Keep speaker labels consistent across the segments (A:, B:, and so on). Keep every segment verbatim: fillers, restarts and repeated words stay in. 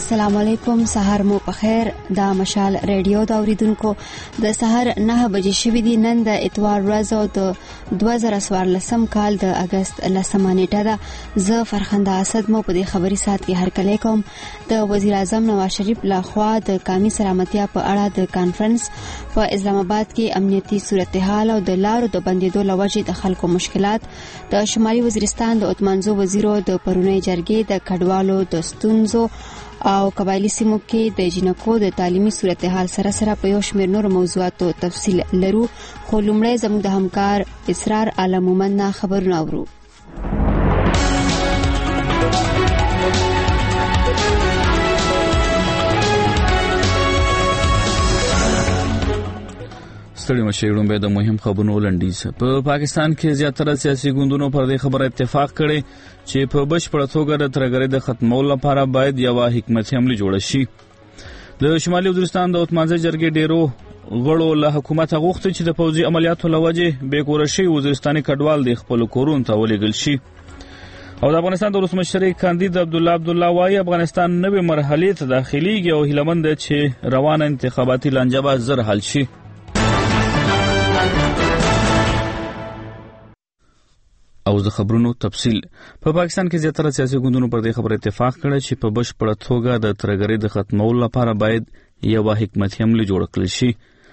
A: السلام علیکم. سحر مو په خیر. دا مشال ریډیو دا اوریدونکو د سحر نه بجې شوې دي. نن د اتوار ورځ او د دوه زره څوارلسم کال د اگست لسمه نیټه ده. زه فرخنده اسد مو په دې خبري سات کې هرکلی کوم. د وزیر اعظم نواز شریف لخوا د قومي سلامتیا په اړه د کانفرنس په اسلام آباد کې امنیتي صورتحال او د لارو د بندیدو لوجې د خلکو مشکلات د شمالي وزیرستان د اتمنځو وزیرو د پرونی جرګې د کډوالو د ستونزو او قبایلی سیمو کې د جنکو د تعلیمي صورتحال سره سره په یو شمېر نور موضوعاتو تفصیل لرو. خو لومړی زموږ د همکار اسرار عالم مومن نه خبرونه اورو.
B: ستړي مشرون به د مهم خبرونو لنډیز. په پاکستان کې زیاتره سیاسي ګوندونو پر دې خبره اتفاق کړي چې په بشپړه توګه د ترګرۍ د ختمولو لپاره باید یو حکمتي عملي جوړ شي. د شمالي وزیرستان د اتمانځه جرګې ډیرو غړو له حکومت غوښتي چې د پوځي عملیاتو لوجې بې کوره شي وزیرستاني کډوال د خپل کورونو ته ولېږل شي. او د افغانستان د ولسمشر کاندید عبدالله عبدالله وايي افغانستان نوې مرحلې ته داخليږي او هیلمند چې روانه انتخاباتي لانجه به زر حل شي. او د خبرونو تفصیل. په پا پاکستان کې زیاتره سیاسي ګوندونو پر دې خبره اتفاق کړی چې په بشپړه توګه د ترګرۍ د ختمولو لپاره باید یو حکمتي عملي جوړ کړل شي.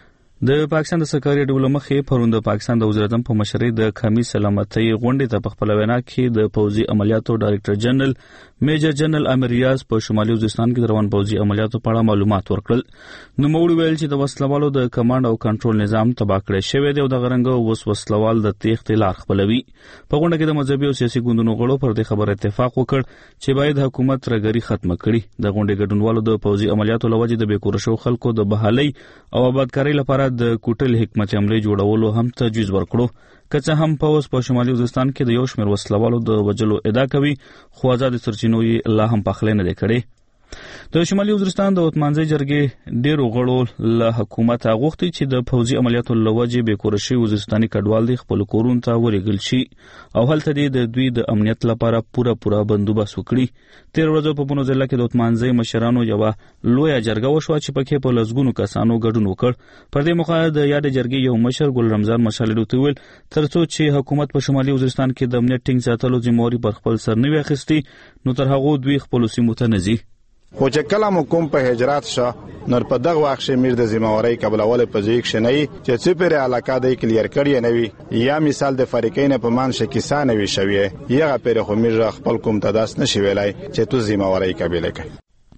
B: د پاکستان د سرکاري ډول مخې پرون د پاکستان د وزیر اعظم په مشرۍ د قومي سلامتۍ غونډې ته په خپل وینا کې د پوځي عملیاتو ډایرکټر جنرال میجر جنرال امیر ریاض په شمالي وزیرستان کې د روان پوځي عملیاتو په اړه معلومات ورکړل. نو موږ ویل چې د وسلوالو د کمانډ او کنټرول نظام تباه کړی شوی دی او د غرنګ وس وسلوال د تېښتې لار خپلوي. په غونډه کې د مذهبي او سیاسي ګوندونو غړو پر دې خبره اتفاق وکړ چې باید حکومت ترګرۍ ختمه کړي. د غونډې ګډونوالو د پوځي عملیاتو لوجې د بې کوره شوو خلکو د بحالۍ او آبادکارۍ لپاره د کوټل حکمت عملي جوړولو هم تجویز ورکړو. که څه هم پوځ په شمالي وزیرستان کې د یو شمېر وسلوالو د وژلو ادعا کوي خو آزاد سرچینو یې لا هم پخلی نه دی کړی. د شمالي وزیرستان د اتمانځه جرګې ډیرو غړو له حکومت غوښتي چې د پوځي عملیاتو لوجې بې کوره شوي وزیرستاني کډوال د خپل کورونو ته ولېږل شي او هلته دې د دوی د امنیت لپاره پوره پوره بندوبست وکړي. تېر ورځ په بونو ضلع کې د اتمانځه مشرانو یوه لویه جرګه وشوه چې پکې په لسګونو کسانو ګډون وکړ. پر دې موخه د یادې جرګې یو مشر ګل رمضان مشالډو ته ویل ترڅو چې حکومت په شمالي وزیرستان کې د امنیت ټینګ ساتلو ذمہواري پر خپل سر نه وي اخیستې نو تر هغو دوی خپلو سیمو ته نه ځي.
C: خو چې کله مو کوم په هجرت شه نور په دغه وخت میر د ذمہوارۍ قبلول په ځای کې نه چې څه پر علاقه د کلیر کړی نه وي یا مثال د فریقین په مان شکیسا نه وي شوی یا پر خو میر خپل کوم تداس نشي ویلای چې تو ذمہوارۍ قبول کړي.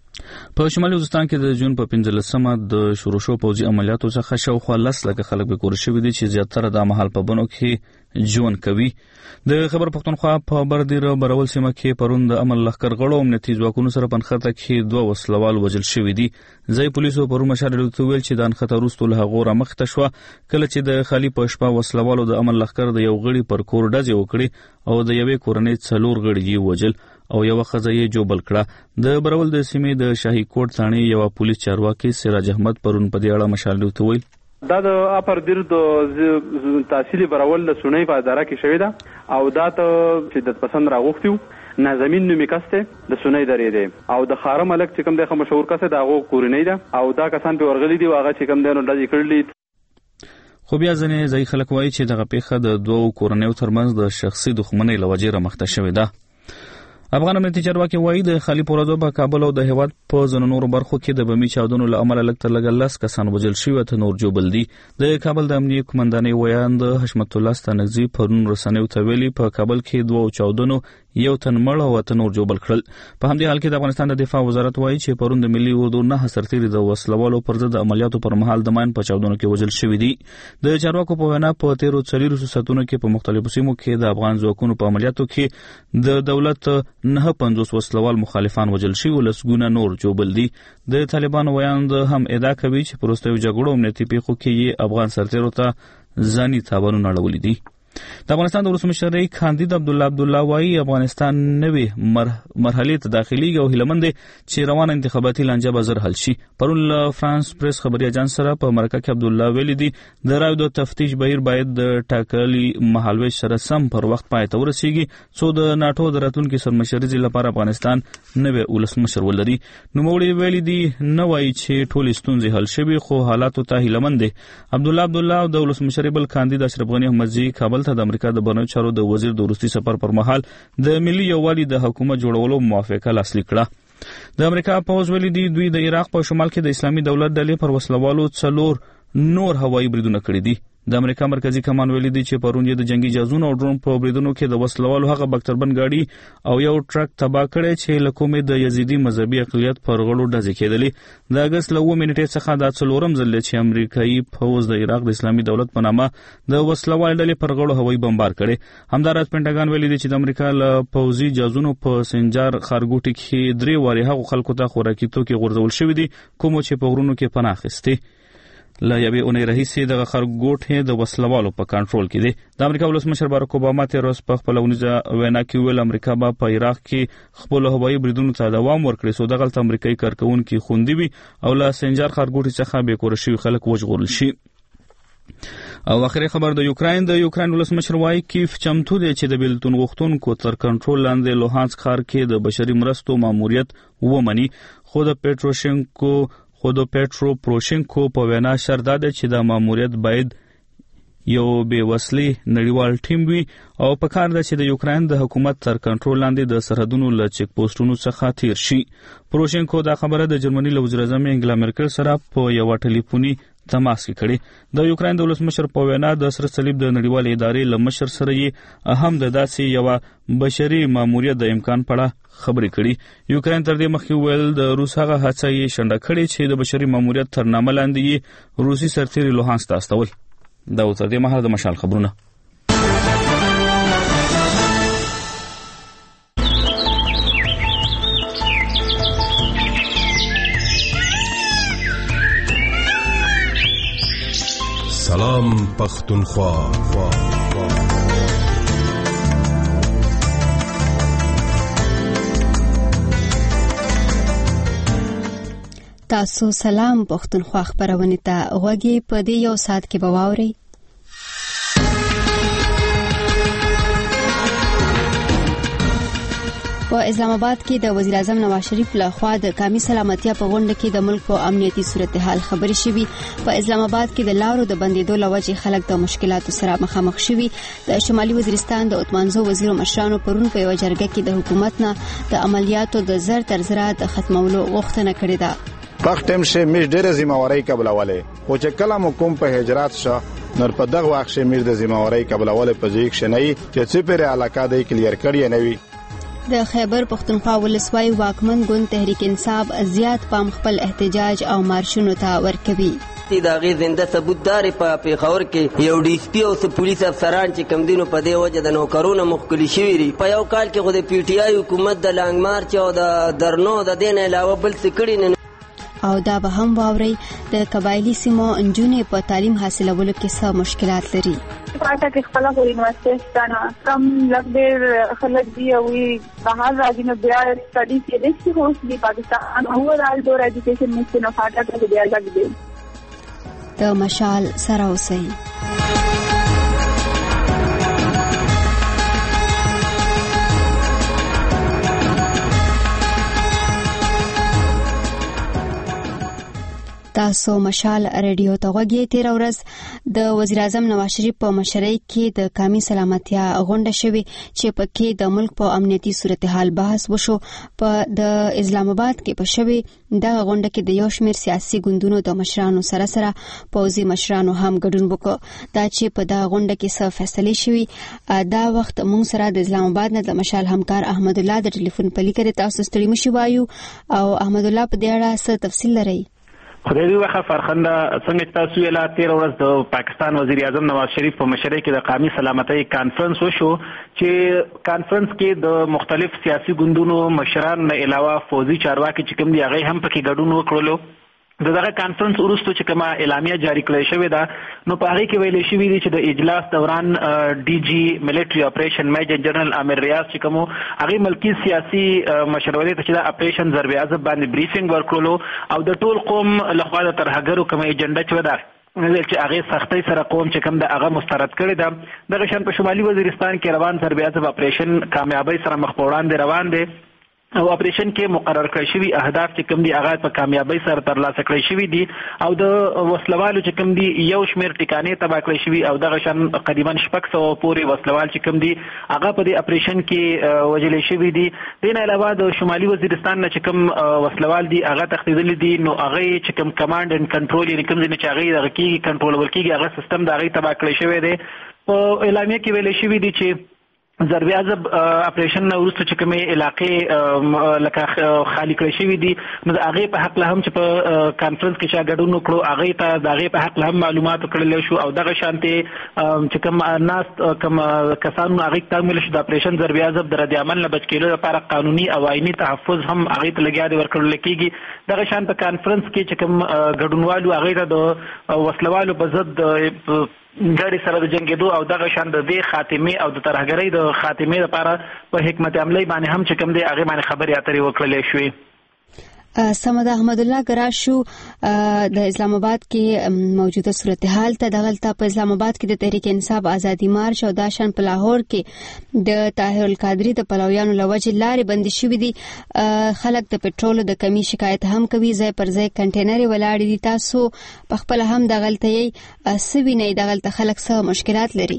B: په شمالي وزیرستان کې د جون په پنځلسمه د شروع شو پوځي عملیاتو څخه شاوخوا لس لکه خلک به کور شوي دي چې زیاتره د مهال په بنو کې ژوند کوي. د خبر پښتونخوا په بردیر برول سیمه کې پرون د امن لښکر غړو امنیتي ځواکونو سره په نښته کې دوه وسلوال وژل شوي دي. ځای پولیسو پرون مشالډو ته ویل چې د نښته وروسته له هغو رامخته شوه کله چې د خالي په شپه وسلوالو د امن لښکر د یو غړي پر کور ډزې وکړې او د یوې کورنۍ څلور غړي یې وژل او یو ښځه یې جوبل کړه. د برول د سیمې د شاهي کوټ ثانې یو پولیس چارواکي سراج احمد پرون په دې اړه مشالډو ته ویل
D: دا د اپر دیر د تحصیلي برول د سونې په اداره کې شوی ده او دا ته چې د پسند راغوښتیو نازمین نومي کس دی د سونې درې دی او د خاره ملک چې کوم دی مشهور کس دی هغه کورنۍ ده او دا کسان په ورغلي دي هغه چې کوم دی نو ډزې کړلې. خو بیا ځینې ځایي خلک وایي چې دغه پیښه د دوو کورنیو ترمنځ د شخصي دښمنۍ له وجې رامخته شوې ده. افغان امنیتي چارواکي وایي د خالي په ورځو په کابل او د هیواد په ځینو نورو برخو کې د بمي چاودنو له امله لږ تر لږه لس کسان وژل شوي ته نور جوبل دي. د کابل د امنیې قومندانۍ ویاند حشمت الله ستانکزي پرون رسنیو ته ویلي په کابل کې دوه چاودنو یو تن مړ او اته نور جوبل کړل. په همدې حال کې د افغانستان د دفاع وزارت وایي چې پرون د ملي اردو نه سرتیري د وسلوالو پر ضد عملیاتو پر مهال د ماین په چاودنو کې وژل شوي دي. د چارواکو په وینا په تیرو څلورو ساعتونو کې په مختلفو سیمو کې د افغان ځواکونو په عملیاتو کې د دولت نه پنځوس وسلوال مخالفان وژل شوي او لسګونه نور جوبل دي. د طالبانو ویاند هم ادعا کوي چې په وروستیو جګړو امنیتي پیښو کې یې افغان سرتیرو ته ځاني تاوانونه اړولي دي.
B: د افغانستان د ولسمشر کاندید عبدالله عبدالله وايي افغانستان نوې مرحلې ته داخليږي او هیله مند چې روانه انتخاباتي لانجه به زر حل شي. پرون له فرانس پریس خبري اژانس سره په مرکه کې عبدالله ویلي دي د رايو د تفتیش بهیر باید د ټاکلي مهالويش سره سم پر وخت پای ته ورسیږي څو د ناتو د راتلونکو سرمشرۍ لپاره افغانستان نوې ولسمشر ولري. نوموړي ویلي دي نه وایي چې ټول ستونزې حل شوي خو حالات ته هیله مند دي. عبدالله عبدالله او د ولسمشر بل کاندید اشرف غنی احمدزي کابل ته د امریکا د بهرنیو چارو د وزیر د وروستي سفر پر مهال د ملي یووالي د حکومت جوړولو موافقه لاسلیک کړه. د امریکا پوز ویلي دي دوی د عراق په شمال کې د اسلامي دولت ډلې پر وسلوالو څلور نور هوایي بریدونه کړي دي. د امریکا مرکزی کمان ویلي دي چې پرون یې د جنگي جهازونو او ډرون په بریدونو کې د وسلوالو هغه بکتربند گاډي او یو ټرک تباه کړي چې له کومې د یزیدي مذهبي اقلیت پر غړو ډزې کېدلې. د اگست له اووه نیټې څخه د څلورم ځل چې امریکایي فوز د عراق د اسلامي دولت په نامه د وسلوال ډلې پر غړو هوایي بمبار کړي. همدارس پینټاګان ویلي دي چې د امریکا له پوځي جهازونو په سنجار خارګوټي کې درې واري هغو خلکو ته خوراکي توکي غورځول شوي دي کوم چې په غرونو کې پناه اخیستي. لا یوې اونۍ راهیسې دغه خارګوټ د وسلوالو په کنټرول کې دی. د امریکا ولسمشر باراک اوباما تیر ورځ په خپل ونیزه وینا کې ویل امریکا به په عراق کې خپل هوایي بریدونو ته دوام ورکړي څو دغلته امریکایي کارکونکي خوندي وي او له سنجار خارګوټي څخه بې کوره شوي خلک وژغورل شي. او اخري خبر د یوکرين د یوکرين ولسمشر وايي کیف چمتو دی چې د بیلتون غوښتونکو تر کنټرول لاندې لوهانسک ښار کې د بشري مرستو ماموریت ومني خو د پټروشنکو خو د پټرو پروشنکو په وینا شرط ده چې د ماموریت باید یو بې وسلې نړیوال ټیم وي او په کار ده چې د یوکرين د حکومت تر کنټرول لاندې د سرحدونو له چک پوسټونو څخه تیر شي. پروشنکو دا خبره د جرمني له وزیر اعظم انګلا مرکل سره په یو ټلیفوني تماس کې کړي. د یوکرين د ولسمشر په وینا د سره صلیب د نړیوال ادارې له مشر سره یې اهم د داسې یو بشري ماموریت د امکان په اړه خبرې کړي. یوکرين تر دې مخکې ویل د روس هغه هڅه یې شنډه کړې چې د بشري ماموریت تر نامه لاندې یې روسي سرتیري لوهانسک ته استول. دا تر دې مهاله د مشال خبرونه.
E: سلام پختونخوا.
A: تاسو سلام پختونخوا خبرونه ته غوږی په دې یو ساعت کې بواوري. په اسلام آباد کې د وزیر اعظم نواز شریف لخوا د قومي سلامتیا په غونډه کې د ملک په امنیتي صورتحال خبرې شوې. په اسلام آباد کې د لارو د بندیدو لوجې خلک د مشکلاتو سره مخامخ شوي. د شمالي وزیرستان د اتمانزو وزیر مشرانو پرون په یو جرګه کې د حکومت نه د عملیاتو د زر تر زره د ختمولو غوښتنه کړې ده.
C: وخت هم شه مش ډېر ذمہواری قبلواله خو چې کله مو کوم په هجرت شه نور په دغه وخت شه میر د ذمہواری قبلواله په ځای کې نه چې څه پر علاقه دی کلیر کړی نه وي.
A: د خیبر پختونخوا ولسوالۍ واکمن ګوند تحریک انصاف زیات پام خپل احتجاج او مارشونو ته ورکوي.
F: دا غي زنده ثبوت دار په پیښور کې یو ډي اس پی او پولیس افسران چې کم دینو په دې وجه د نوکرونو مخکلي شوي دي. په یو کال کې خو د پی ټی آی حکومت د لانګ مارچ او د درنو د دین علاوه بل څه کړی نه.
A: او دا به هم واوري د قبایلی سیمو انجونې په تعلیم حاصلولو کې څه مشکلات لري.
G: پاتہ کې خپل په یونیورسيټي ستانه کم لږ ډېر خلک دی او بهر راځي نو بیا سټډي کې د څه هوس دی پاکستان اوورال ډور ایجوکیشن مستنه فاټا کې بیا لګ دی.
A: د مشال سره اوسئ. تاسو مشال ریډیو ته غوږی. تیر ورځ د وزیر اعظم نواز شریف په مشرۍ کې د قومي سلامتیا غونډه شوې چې پکې د ملک په امنیتي صورتحال بحث وشو. په د اسلام آباد کې په شوې دغه غونډه کې د یو شمېر سیاسي ګوندونو د مشرانو سره سره پوځي مشرانو هم ګډون وکړ. دا چې په دغه غونډه کې څه فیصلې شوې دا وخت موږ سره د اسلام آباد نه د مشال همکار احمد الله د ټلیفون په لیکه تاسو ستړي مشي وایو. او احمد الله په دې اړه څه تفصیل لري؟
H: خدای دې وخت فرخنده څنګه تاسو ویلا تیر ورځ د پاکستان وزیر اعظم نواز شریف په مشرۍ کې د قومي سلامتۍ کانفرنس وشو چې کانفرنس کې د مختلف سیاسي ګوندونو مشران نه علاوه فوزي چارواکي چې کوم دي هغه هم پکې ګډون وکړلو. دغه کانفرنس وروسته چې کومه اعلامیه جاری کړې شوې ده نو په هغه کې ویل شوی دی چې د اجلاس دوران ډي جی ملټري اپریشن میجر جنرال عامر ریاض چې کوم هغه ملکی سیاسي مشرولې ته چې د اپریشن ضرب اعظم باندې بریفینګ ورکړلو او د ټول قوم لخوا د ترهګرو کومه ایجنډا چې ودا چې هغه سختۍ سره قوم چې کوم د هغه مسترد کړی ده دغه شان په شمالي وزیرستان کې روان ضرب اعظم اپریشن کامیابی سره مخ په وړاندې روان دی او اپریشن کې مقرر کړی شوی اهداف چې کوم دي هغه په کامیابی سره ترلاسه کړی شوی دي او د وسلوالو چې کوم دي یو شمیر ټکانې تباه کړی شوی او دغه شان تقریبا شپږ سوه پورې وسلوال چې کوم دي هغه په دې اپریشن کې وژل شوی دي دین علاوه د شمالي وزیرستان نه چې کوم وسلوال دي هغه تښتیدلي دي نو هغه چې کوم کمانډ اند کنټرول یې کوم دي چې هغه دغه کې کنټرول ورکیږي هغه سیستم د هغه تباه کړی شوی دی په اعلامیه کې ویل شوی دي چې ضرب اعظم اپریشن نه وروسته چې کومې علاقې لکه خالی کړی شوي دي نو د هغې په حق له هم چې په کانفرنس کې چا ګډون وکړو هغې ته د هغې په حق له هم معلومات ورکړلی شو او دغه شانتې چې کوم ناست کوم کسانو هغې ته ویل شو د اپریشن ضرب اعظم د رد عمل نه بچ کېدو لپاره قانوني او آئیني تحفظ هم هغې ته لګیا دی ورکړل کېږي دغه شان په کانفرنس کې چې کوم ګډونوالو هغې ته د وسلوالو په ضد ګاډي سره د جنګېدو او دغه شان د دې خاتمې او د ترهګرۍ د خاتمې لپاره په حکمت عملي باندې هم چې کوم دی هغې باندې خبرې اترې وکړلې شوې.
A: سمد احمد الله ګراشو د اسلام آباد کې موجوده صورتحال ته دغلته په اسلام آباد کې د تحریک انصاف ازادي مارچ او داشن په لاهور کې د طاهر القادری د پلویانو لوجه لارې بندي شوې دي خلک د پټرول د کمی شکایت هم کوي ځای پر ځای کنټینر ولاړ دي تاسو په خپل هم دغلته یې سوي نه دغلته خلک څه مشکلات لري؟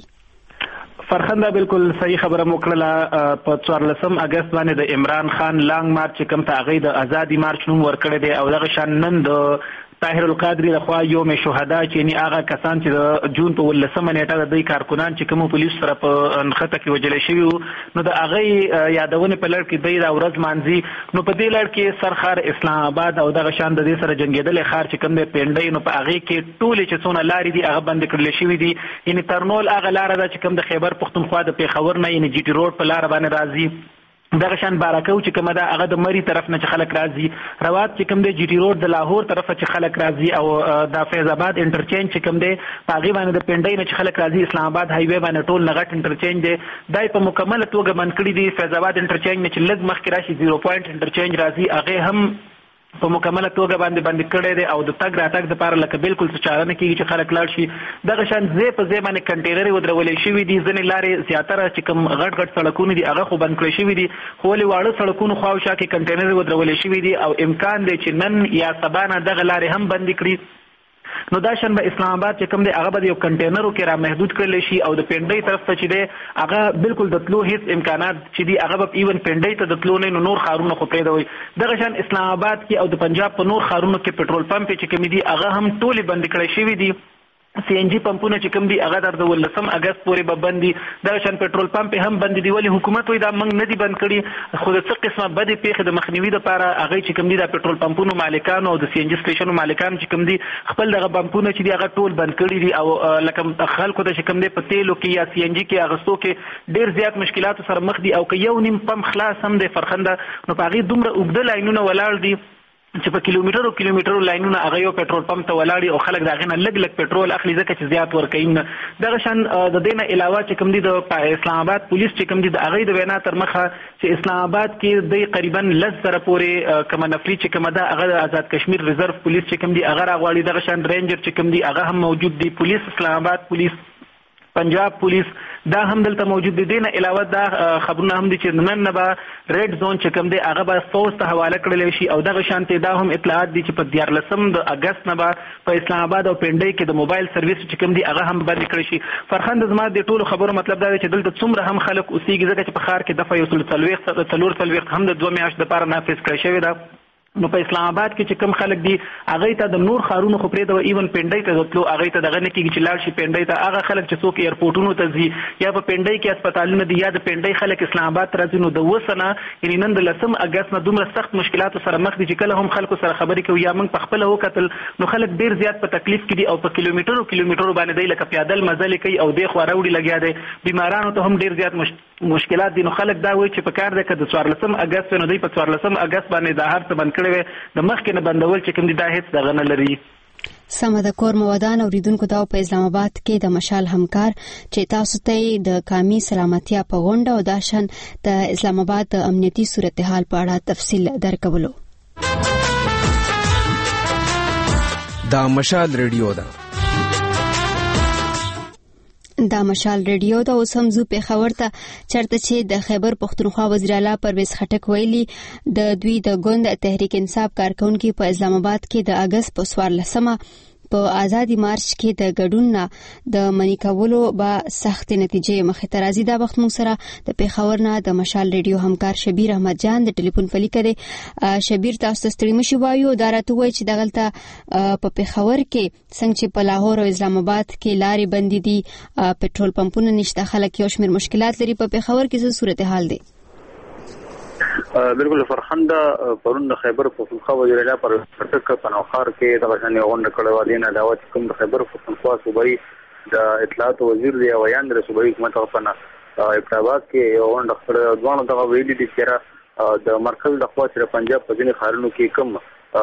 H: فرخنده بالکل صحیح خبره موکړه په څوارلسم اگست باندې د عمران خان لانګ مارچ کوم ته هغه د ازادي مارچ نوم ورکړی دی او دغه شان نن د طاهر القادری لخوا یوم شهدا چې یعنی هغه کسان چې د جون په ولسمه نیټه د دوی کارکونان چې کوم پولیس سره په نښته کې وژل شوي نو د هغه یادونه په لړ کې دوی دا ورځ مانځي نو په دې لړ کې سرخار اسلام آباد او دغه شان د دې سره جنګېدلې ښار چې کوم دی پنډۍ نو په هغې کې ټولې چې څونه لارې دي هغه بندې کړلې شوي دي یعنې ترنول هغه لاره ده چې کوم د خیبر پښتونخوا د پېښور نه یعنې جي ټي روډ په لاره باندې راځي دغه شان بارکو چې کومه ده هغه د مری طرف نه چې خلک راځي روات چې کوم دی جي ټي روډ د لاهور طرف چې خلک راځي او د فیض آباد انټرچینج چې کوم دی په هغې باندې د پنډۍ نه چې خلک راځي اسلام آباد هایوې باندې ټول نه غټ انټرچینج دی دا یې په مکمله توګه بند کړي دي فیض آباد انټرچینج نه چې لږ مخکې راشي زیرو پوینټ انټرچینج راځي هغې هم په مکمله توګه باندې باندې کړی دی او د تګ راتګ دپاره لکه بالکل څه چاره نه کېږي چې خلک لاړ شي دغه شان ځای په ځای باندې کنټینرې ودرولې شوي دي ځینې لارې زیاتره چې کوم غټ غټ سړکونه دي هغه خو بند کړی شوي دي خو ولې واړه سړکونو خواوشا کې کنټینرې ودرولې شوي دي او امکان دی چې نن یا سبا نه دغه لارې هم بندې کړي نو دا شان به اسلام آباد چې کوم دی هغه به یو کنټینرو کې را محدود کړلی شي او د پنډۍ طرف ته چې دی هغه بالکل د تلو هیڅ امکانات چې دي هغه به ایون پنډۍ ته د تلو نه نو نور ښارونه خو پرېږدوئ دغه شان اسلام آباد کې او د پنجاب په نور ښارونو کې پټرول پمپ چې کومې دي هغه هم ټولې بندې کړی شوي دي سی ان جی پمپونه چې کوم دي هغه در د ولسم اگست پورې به بند دي دغه شان پټرول پمپ هم بند دي ولې حکومت وایي دا موږ نه دي بند کړي خو د څه قسمه بدې پیښې د مخنیوي دپاره هغې چې کوم دي د پټرول پمپونو مالکانو او د سی ان جي سټیشنو مالکانو چې کوم دي خپل دغه پمپونه چې دي هغه ټول بند کړي دي او لکه خلکو ته چې کوم دی په تیلو کې یا سی ان جي کې اغستو کې ډېر زیات مشکلاتو سره مخ دي او که یو نیم پمپ خلاص هم دی فرخنده نو په هغې دومره اوږده لاینونه ولاړ دي چې په کیلومترو کیلومترو لاینونه هغه یو پټرول پمپ ته ولاړ او خلک د هغې نه لږ لږ پټرول اخلي ځکه چې زیات ورکوي نه دغه شان د دې نه علاوه چې کوم دي د اسلام آباد پولیس چې کوم دي د هغې د وینا تر مخه چې اسلام آباد کې دوی قریبا لس زره پورې کومه نفري چې کومه ده هغه د آزاد کشمیر ریزرو پولیس چې کوم دي هغه راغواړي دغه شان رینجر چې کوم دي هغه هم موجود دي پولیس اسلام آباد پولیس پنجاب پولیس دا هم دلته موجود دي دینه علاوه دا خبرونه هم دي چې نن نه به ریډ زون چې کوم دی هغه به فوج ته حواله کړلی شي او دغه شانتې دا هم اطلاعات دي چې په دیارلسم د اګست نه به په اسلام آباد او پنډۍ کې د موبایل سرویس چې کوم دی هغه هم بند کړی شي فرخنده زما د ټولو خبرو مطلب دا دی چې دلته څومره هم خلک اوسېږي ځکه چې په ښار کې دفعه یو سل څلوېښت څلور څلوېښت هم د دوه میاشتو دپاره نافظ کړی شوې ده نو په اسلام آباد کې چې کوم خلک دي هغې ته د نور ښارونو خو پرېږدوه ایون پنډۍ ته د تلو هغې ته دغه نه کېږي چې لاړ شي پنډۍ ته هغه خلک چې څوک ایرپورټونو ته ځي یا په پنډۍ کې اسپتالونه دي یا د پنډۍ خلک اسلام آباد ته راځي نو د اوسه نه یعنې نن د لسم اګست نه دومره سخت مشکلاتو سره مخ دي چې کله هم خلکو سره خبرې کوي یا موږ پخپله وکتل نو خلک ډېر زیات په تکلیف کې دي او په کیلومترو کیلومترو باندې دی لکه پیادل مزلې کوي او دې خوا راوړي لګیا دی بیمارانو ته هم ډېر زیات مش... مشکلات دي نو خلک دا وایي چې په کار دی که د څوارلسم اګست نو دوی په څوارلسم اګست باندې دا هر څه بند کړی کړی وي د مخکې نه بندول چې کوم دي دا هیڅ دغه نه لري.
A: سمه د کور موادان اوریدونکو دا په اسلام آباد کې د مشال همکار چې تاسو ته د قومي سلامتیا په غونډه او د شان د اسلام آباد د امنیتي صورتحال په اړه تفصیل درکولو.
I: دا مشال ریډیو ده.
A: دا مشال ریډیو دا اوس هم زو په خبر ته چرته چې د خیبر پختونخوا وزیر اعلی پرویز خټک ویلي د دوی د ګوند تحریک انصاف کارکونکو په اسلام آباد کې د اگست په څوارلسمه په آزادی مارچ کې د ګډون نه د منی کولو با سخت نتیجې مخې ته راځي. دا وخت موږ سره د پیښور نه د مشال ریډیو همکار شبیر احمد جان د ټلیفون په لیکه دی. شبیر تاسو ته ستړي مشي وایو دا راته وایي چې دغلته په پیښور کې څنګه چې په لاهور او اسلام آباد کې لارې بندې دي، پټرول پمپونه نشته، خلک یو شمېر مشکلات لري. په پیښور کې څه صورتحال دی؟
J: بالکل فرخنده پرون د خیبر پختونخوا وزیر اعلی پر خټک په نوخار کې د غشنې غونډه کړې و دي نه دعوت کوم د خیبر پختونخوا صوبایي د اطلاعات وزیر دی او یان د صوبایي حکومت په نه ابتداء کې یو غونډه کړې دوه دغه ویلي دي چې د مرکز د خوا سره پنجاب په ځینې ښارونو کې کم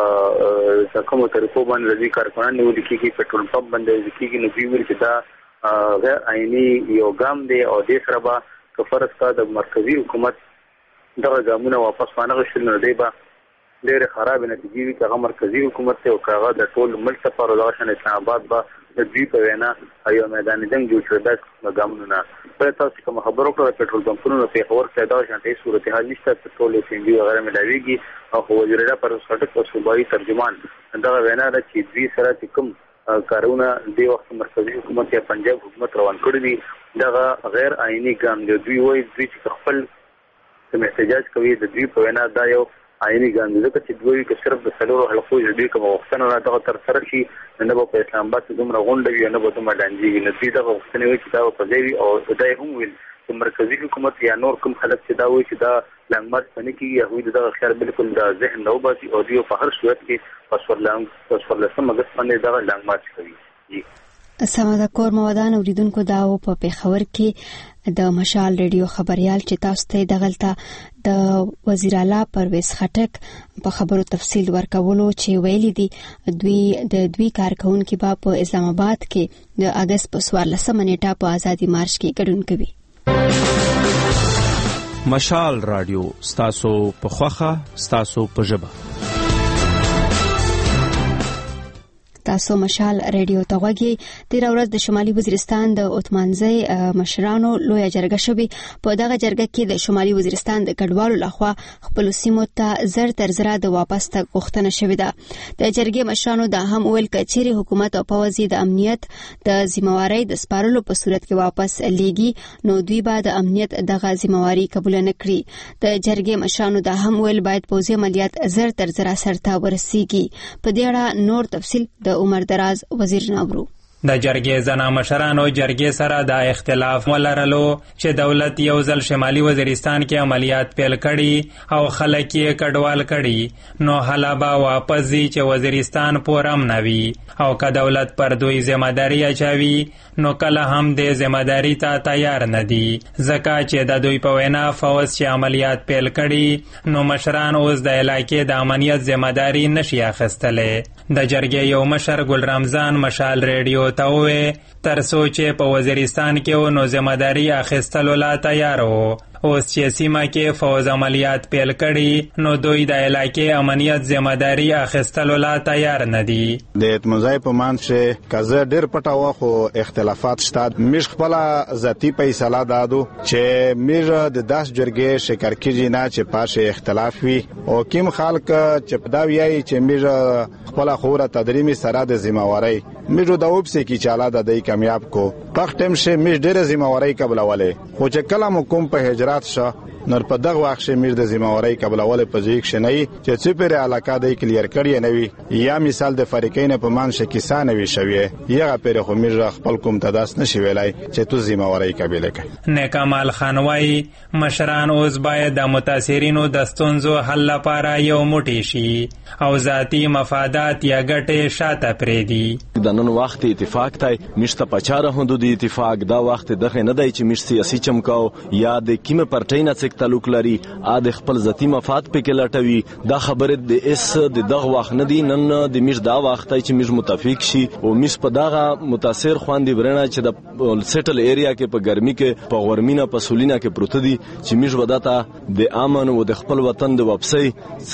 J: ا کومه طریقو باندې د کارکونان نیول کېږي، پټرول پمپ باندې کېږي. نو دوی ویل چې دا غیر عیني یو ګام دی او د سره به کفرس کا د مرکزی حکومت دغه ګامونه واپس باندې غشل نه دی به ډېر خراب نتیجې وي. هغه مرکزی حکومت ته او هغه د ټول ملک لپاره د شان اسلام آباد به د دوی په وینا ایو میدان جنگ جوړ شوی د ګامونه په تاسو کوم خبرو کړه پټرول پمپونو په خبر کې دا شانتي صورتحال نشته، پټرول سي بي وغیرہ ملاويږي او وزیر اعلی پر خټک او صوبایي ترجمان دا وینا د چې دوی سره کوم کارونه دی وخت مرکزی حکومت یا پنجاب حکومت روان کړی دي دا غیر عیني ګام دی. دوی وایي دوی چې خپل کوم احتجاج کوي د دوی په وینا دا یو عیني ګام دی چې دوی کې صرف د سلورو حلقو جدي کوم وختونه را دغه تر سره شي نه په اسلام آباد کې دومره غونډه وي نه به دومره ډانجي نه دوی دغه وختونه وي چې دا په ځای او دا هم ویل چې مرکزی حکومت یا نور کوم خلک چې دا وایي چې دا لنګمات پنه کې یا هوی دغه خیال بالکل د ذهن نو باسي او دوی په هر صورت کې پسور لنګ پسور لسم اگست باندې دا لنګمات کوي.
A: سمه کور موادان اوریدونکو دا په پیښور کې د مشال ریډیو خبريال چې تاسو ته دغلطه د وزیر اعلی پرویز خټک په خبرو تفصیل ورکولو چې ویلي دي دوی د دوی کارکونکو په اسلام آباد کې د اگست په څوارلسمه نیټه په آزادی مارچ کې ګډون کوي.
I: مشال رادیو ستاسو په خوخه ستاسو په ژبه.
A: تاسو مشال ریډیو ته غوږی. تیر ورځ د شمالي وزیرستان د عثمانزی مشرانو لوی جرګه شوه. په دغه جرګه کې د شمالي وزیرستان د کډوالو لخوا خپل سیمو ته زر تر زر د واپس تګ غوښتنه شوې ده. د جرګې مشرانو دا هم ویل کچېری حکومت او پوځي د امنیت د ذمہواری د سپارلو په صورت کې واپس لیږي نو دوی به د امنیت دغه ذمہواری قبول نه کړي. د جرګې مشرانو دا هم ویل باید پوځي عملیات زر تر زر سرته ورسیږي. په دې اړه نور تفصیل د عمر دراز وزیر ناورو.
K: د جرګې زنا مشرانو جرګې سره د اختلاف ولرلو چې دولت یو ځل شمالي وزیرستان کې عملیات پیل کړي او خلک یې کډوال کړي نو حالبا واپس دي چې وزیرستان پورم نوي او که دولت پر دوی ذمہداري اچوي نو کله هم د ذمہداري ته تیار نه دي ځکه چې د دوی په وینا فوج چې عملیات پیل کړي نو مشران اوس د علاقې د امنیت ذمہداري نشي اخیستلې. د جرګې یو مشر ګل رمضان مشال ریډیو ته وې تر سوچې په وزیرستان کې نو ذمہداري اخیستلو لا تیار وو. اوس چې سیمه کې فوج عملیات پیل کړي نو دوی د علاقې امنیت ذمہداري اخیستلو لا تیار نه دي.
C: د اتمزای په مانشه کزه ډېر پټاوه خو اختلافات شته. مش خپل ذاتی فیصله دادو چې میر د داس جرګې شکر کیږي نه چې پاشه اختلاف وي او کیم خلک چې پدا ویایي چې میر خپل خوره تدریمي سره د ذمہواری میرو د اوبسه کی چاله د دای کامیاب کو پختم شه مش ډېر ذمہواری قبل اوله خو چې کلم کوم په هجرت شه نور په دغه وخت میر د ذمہواری قبل اوله په ځای کې نه چې څه پر علاقه د کلیر کړی نه وي یا مثال د فریقین په مان شه کیسه نه وي شوی یا پر خو میر خپل کوم تداس نشي ویلای چې تو ذمہواری قبل کړي.
K: نیکمال خانوای مشران اوس باید د متاثرینو د ستونزو حل لپاره یو موټی شي او ذاتی مفادات یا ګټه شاته پرېدي.
L: د نن وخت اتفاق ته مشته پچاره حدود اتفاق دا وخت دغه نه دی چې مش سیاسي چمکاو یا د کیمه پارټۍ نه څخه ډایرکټ تعلق لري ا د خپل ذاتی مفاد په کې لټوي دا خبره د اس د دغه وخت نه دی نن د میش دا وخت چې میش متفق شي او میش په دغه متاثر خواندې برنه چې د سیټل ایریا کې په ګرمي کې په غورمینه په سولینا کې پروت دي چې میش وداته د امن او د خپل وطن د واپسي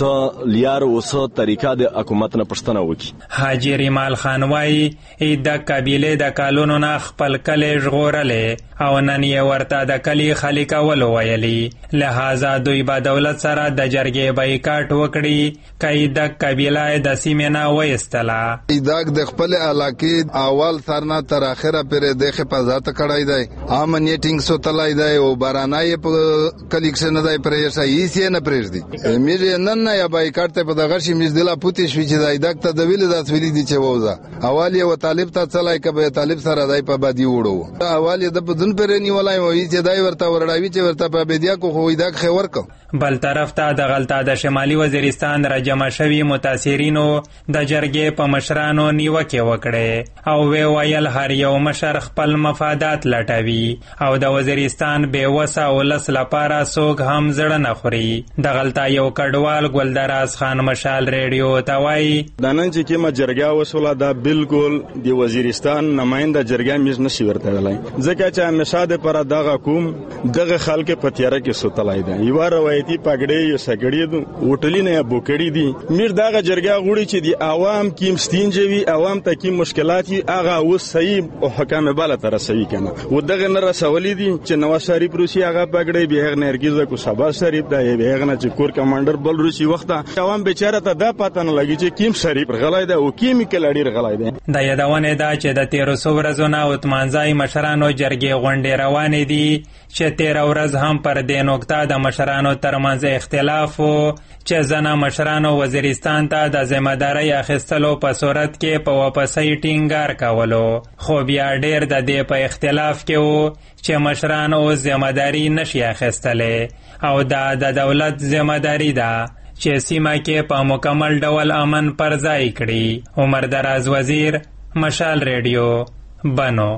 L: څو لیار او څو طریقه د حکومت نه پښتنه وکي.
K: حاجی ریمال خان وايي د قبيله د کالونو نه خپل کلی ژغورلې او نن یې ورته د کلی خلک ول ویلي لہذا دوی به دولت سره د جرګې بایکاټ وکړي کای د قبيله د سیمې نه وایستلا
M: ایداګ د خپل علاقې اول سرنا تر اخره پر د حفاظت کړای دی امنیټینګ سو تلای دی او بارانای په کلیکشن دی پرې صحیح سي نه پرېږدي مې نن نه یا بایکاټ ته په دغه شي مې دلا پوتې شوې چې د ایداګ ته د ویل داس ویلي دي چې ووزه اول یې و طالب ته چلای کبه طالب سره دای په بادي وړو اول یې د بدن پرې نیولای وای چې دای ورته ورډاوي چې ورته په بدیا کو خو ایداګ خور کو.
K: بل طرف ته د غلطه د شمالي وزیرستان را جمع شوي متاثرینو د جرګې په مشرانو نیوکه وکړه او وی ویل هر یو مشر خپل مفادات لټوي او د وزیرستان بے وسه ولس لپاره سوګ هم زړه نه خوري. د غلطه یو کډوال ګلدراز خان مشال ریډیو ته وایي
C: د نن چې کومه جرګه وسوله دا بالکل د وزیرستان نماینده جرګه میز نشي ورته ویلای ځکه چې همیشه د پر دغه کوم دغه خلک په تیاره کې سوتلای دی یو روایتي پګړې یو سګړې دو وټلی نه بوکړې دي میر دغه جرګه غوړي چې دی عوام کیم ستینجوي عوام ته کیم مشکلات هغه اوس صحیح او حکام بالا تر رسوي کنه و دغه نه رسولې دي چې نواز شریف روسي هغه پګړې به هغه نرګیزه کو سبا شریف دا به هغه نه چې کور کمانډر بل روسي وخت عوام بیچاره ته دا پاتن لګي چې کیم شریف غلای دا او کیم کلړی غلای دا
K: د یادونه دا چې د تیر سو ورځو نه اتمانځای مشرانو جرګې غونډې روانې دي چې تیر ورځ هم پر دې نقطه د مشرانو ترمنځ اختلاف و چې ځنه مشرانو وزیرستان ته د ذمہداري اخیستلو په صورت کې په واپسۍ ټینګار کولو خو بیا ډېر د دې په اختلاف کې و چې مشرانو ذمہداري نشي اخیستلې او دا د دولت ذمہداري ده چې سیمه کې په مکمل ډول امن پر ځای کړي. عمر دراز وزیر مشال ریډیو بنو.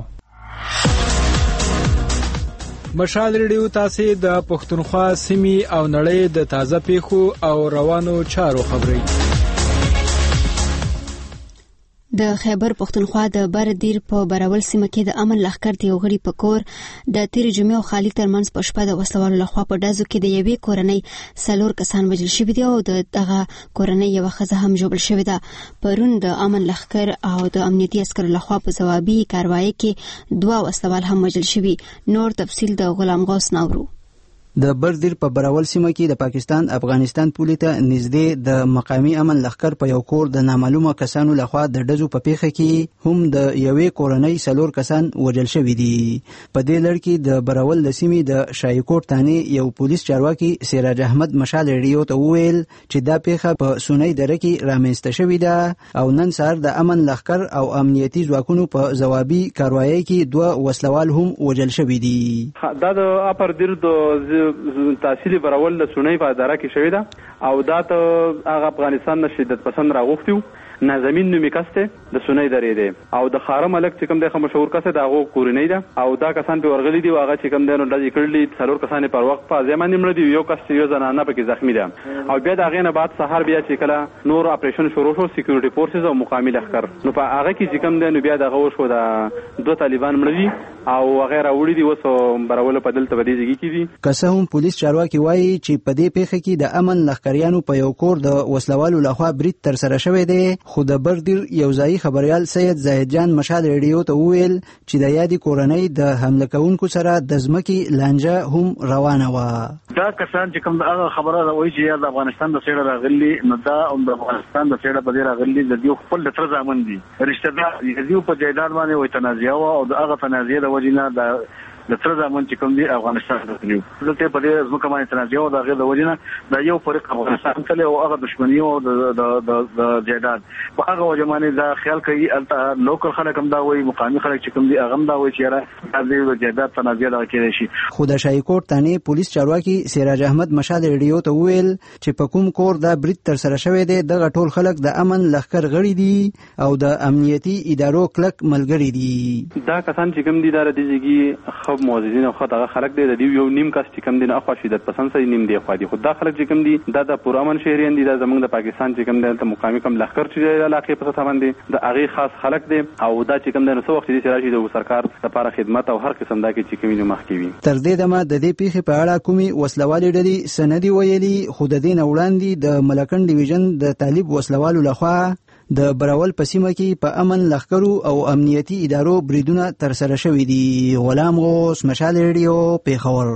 N: مشال ریډیو تاسو د پښتونخوا سیمې او نړۍ د تازه پیښو او روانو چارو خبري
A: د خیبر پښتونخوا د بردیر په براول سیمه کې د امن لښکر دی غړي په کور د تیر جمعې او خالي ترمنځ په شپه د وسوالو لخوا په دازو کې د یوې کورنۍ سلور کسان وژل شوي دي او دغه کورنۍ یو ښځه هم ژوبل شوې ده. پرون د امن لښکر او د امنیتي عسکرو لخوا په ځوابي کاروایی کې دوه وسوال هم وژل شوي. نور تفصیل د غلام غوث ناورو.
O: د بردیر په براول سیمه کې د پاکستان افغانستان پولې ته نږدې د مقامی امن لښکر په یو کور د نامعلومه کسانو لخوا د ډزو په پیښه کې هم د یوې کورنۍ سلور کسان وژل شوي دي. په دې لړ کې د براول د سیمې د شایکوټ تانې یو پولیس چارواکي سراج احمد مشال ریډیو ته وویل چې دا پیښه په سونی دره کې رامنځته شوې ده او نن سهار د امن لښکر او امنیتي ځواکونو په ځوابي کاروایی کې دوه وسلوال هم وژل شوي دي.
D: دا د اپر دیر د تحصیل براول له سونی په اداره کې شوې ده او دا ته هغه افغانستان نه شدت پسند راغوښتیو نازمین نومي کسته د سونی درې ده او د خاره ملک چې کوم د مشهور کسه دا غو کورنۍ ده او دا کسان په ورغلي دي هغه چې کوم د نو د کړلې څلور کسان پر وخت په ځمانه مړ دي یو کس یو زنانه پکې زخمی ده او بیا دا غینه بعد سحر بیا چې کله نور اپریشن شروع شو سکیورټي فورسز او مقامی لښکر نو په هغه کې چې کوم د نو بیا دا غو شو دا دوه طالبان مړ دي او غیر اوړي دي وسو براول په دلته بدی ځګی کی دي.
O: کسه هم پولیس چارواکي وایي چې په دې پیښه کې د امن لښکریانو په یو کور د وسلوالو لخوا برید تر سره شوی دی. خو د بردیر یو ځای خبريال سید زاهد جان مشال ریډیو ته وویل چې د یادې کورنۍ د حمله کوونکو سره د ځمکې لانجه هم روانه و.
J: دا کسان چې کوم دا خبره راوي چې د افغانستان د سیړه راغلي نو دا د افغانستان د سیړه په دې راغلي د یو خپل تر ځامن دي رشتہ دار یو په جیدار باندې وي تنازعه او د هغه تنازعه د وجینا د د تر ځامن چې کوم دی افغانستان راغلی دلته په دې ځمکه باندې تنازعه او د هغه د وجینا د یو فرق افغانستان ته او هغه دښمنی او د د جیدار په هغه وجه باندې دا خیال کوي الته لوکل خلک هم دا وایي مقامی خلک چې کوم دی هغه هم دا وایي چې د جیدار تنازعه دا کېږي شي.
O: خو د شایکوټ تانې پولیس چارواکي سراج احمد مشال ریډیو ته وویل چې په کوم کور دا برید تر سره شوی دی دغه ټول خلک د امن لښکر غړي دي او د امنیتي ادارو کلک ملګري دي.
D: دا کسان چې کوم دي دا د دیږي خو موظفین او خدغه خلک دی د دې یو نیم کس چې کوم دین اخوا شدت پسند سي نیم دی خو دي خو دا خلک چې کوم دي دا د پرامن شهريان دي دا زمونږ د پاکستان چې کوم دی مقامي کوم لخر چې د علاقې په سامان دي د هغه خاص خلک دي او دا چې کوم دی نو څو وخت دي چې راشي د سرکار لپاره خدمت او هر قسم دا کې چې کومې مخ کوي.
O: تر دې دمه د دې پیښې په اړه کومي وسلوالې ډلې سندي ویلي خو د دین وړاندې د ملکن ډیویژن د طالب وسلوالو لخوا د براول په سیمه کې په امن لخرو او امنیتي ادارو بریدونه تر سره شوې دي. غلام غوث، مشال ریډیو، پیښور.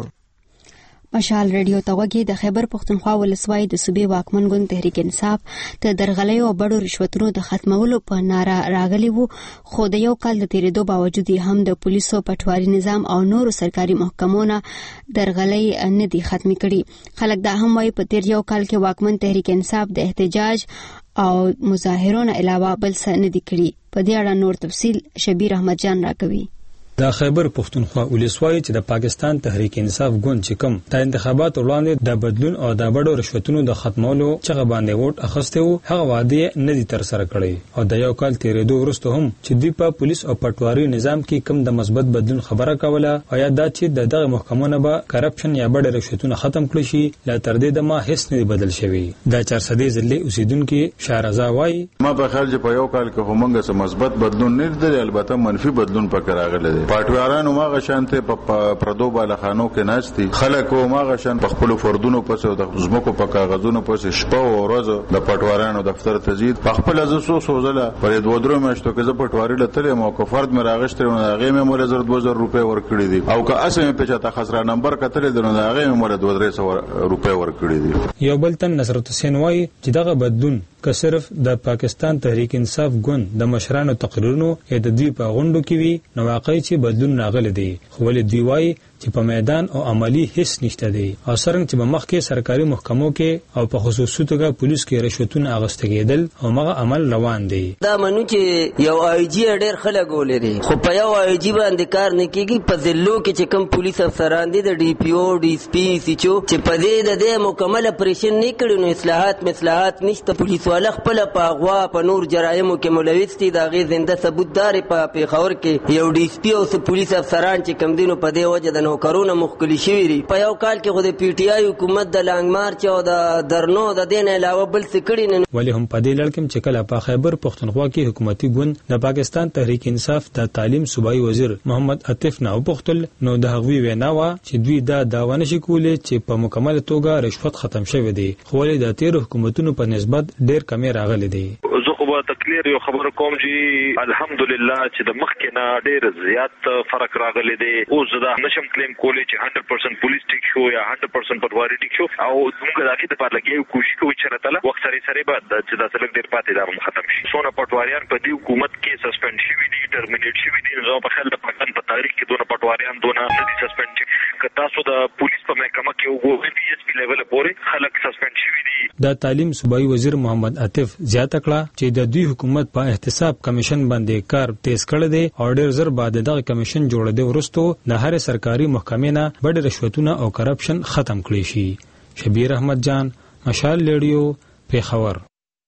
A: مشال ریډیو ته وګي د خیبر پختونخوا ولسوالۍ د صوبې واکمن ګوند تحریک انصاف ته درغلۍ او بډو رشوتونو د ختمولو په ناره راغلی وو، خو د یو کال د تیریدو باوجود هم د پولیسو پټواري نظام او نورو سرکاري محکمونو درغلۍ نه دي ختمې کړي. خلک دا هم وایي په تیر یو کال کې واکمن تحریک انصاف د احتجاج او مظاهرونو علاوه بل څه نه دي کړي. په دې اړه نور تفصیل شبیر احمد جان راکوي.
N: د خیبر پختونخوا ولسوالۍ چې د پاکستان تحریک انصاف ګوند چې کوم د انتخابات وړاندې د بدلون او د بډو رشوتونو د ختمولو چغه باندې ووټ اخیسته وو، هغه وعده نه دي تر سره کړې او د یو کال تیریدو وروسته هم چې دوی په پولیس او پټواري نظام کې کم د مثبت بدلون خبره کوله او یا دا چې د دغه محکمونو به کرپشن یا بډو رشوتونه ختم کړي شي، لا تر دې د ما هیڅ نه بدل شوی. د چارسدې ضلع اوسیدونکو شهرزا وایي
P: ما په خیال چې په یو کال کې همغه څه مثبت بدلون نه دی، البته منفي بدلون پکې راغلی دی. پټوارانو ماغه شانته په پردو بالخانو کې ناشتي خلکو ماغه شان په خپل فردونو پس او د زمکو په کاغذونو پس شپه او ورځ د پټوارانو دفتر ته زید په خپل از سو سوزله پر دوه درو میاشتو کې ز پټواری لته مو کو فرد مې راغشته نو هغه مې مول زر دوه زره روپے ورکړي دي او که اسمه په چاته خسرا نمبر کتل دي نو هغه مې مول دوه درې سو روپے ورکړي دي.
N: یو بل تن نصرت حسین وایي چې دغه بدلون که صرف د پاکستان تحریک انصاف ګوند د مشرانو تقریرونو یا د دوی په غونډو کې وي نو واقعي چې بدلون راغلی دی، خو ولې دوی وایي چې په میدان او عملی هیڅ نشته دی او څنګه چې په مخ کې سرکاري محکمو کې او په خصوصي توګه پولیس کې رشوتونه اغوستل کېدل او مغه عمل روان دی.
F: دا منو چې یو آی جی ډېر خلک ولري خو په یو آی جی باندې کار نه کیږي. په ضلعو کې چې کوم پولیس افسران دي د ډي پی او ډي اس پي سی چو چې په دې د دې مکمل اپریشن نه کړي نو اصلاحات مصلاحات نشته. پولیس والا خپل په غوا په نور جرایمو کې ملوث دي، دا غي زنده ثبوت دار په پیښور کې یو ډي اس پي او پولیس افسران چې کوم دینو په دې وجه د نوکرونو مخکلي شوی دي. په یو کال کې خو د پی ټی آی حکومت د لانګ مارچ او د درنو د دین علاوه بل څه کړي نه.
N: ولی هم په دې لړ کې چې کله په خیبر پختونخوا کې حکومتي ګوند د پاکستان تحریک انصاف د تعلیم صوبایي وزیر محمد عطف نه وپختل نو د هغوی وینا وا چې دوی دا داوا نشي کولای چې په مکمل توګه رشوت ختم شوی دی، خو ولې د تیر حکومتونو په نسبت ډیر کمې راغلي دي.
Q: زه تکلیر یو خبر کوم چې الحمدلله چې د مخکې نه ډیر زیات فرق راغلی دی. اوس زه نشم کلیم کولی چې صد درصد پولیس ټیک شو یا صد درصد پټواری ټیک شو او موږ د هغې دپاره لګیا کوشش کوو چې راتله وخت سره سره به چې دا څه لږ ډېر پاتې دا هم ختم شي. څونه پټواریان په دې حکومت کې سسپینډ شوي دي، ټرمینیټ شوي دي، نو زما په خیال د پاکستان په تاریخ کې دونه پټواریان دونه نه دي سسپینډ شوي. که تاسو د پولیس په محکمه کې وګورئ پي ایچ پي لیوله پورې خلک سسپینډ شوي دي.
N: د تعلیم صوبایي وزیر محمد عطف زیاته کړه چې د دوی حکومت په احتساب کمیشن باندې کار تیز کړی دی او ډیر زر بعد دغه کمیشن جوړېدو وروسته د هر سرکاري محکمې نه بډ رشوتونه او کرپشن ختم کړي شي. شبیر احمد جان، مشال ریډیو، پیښور.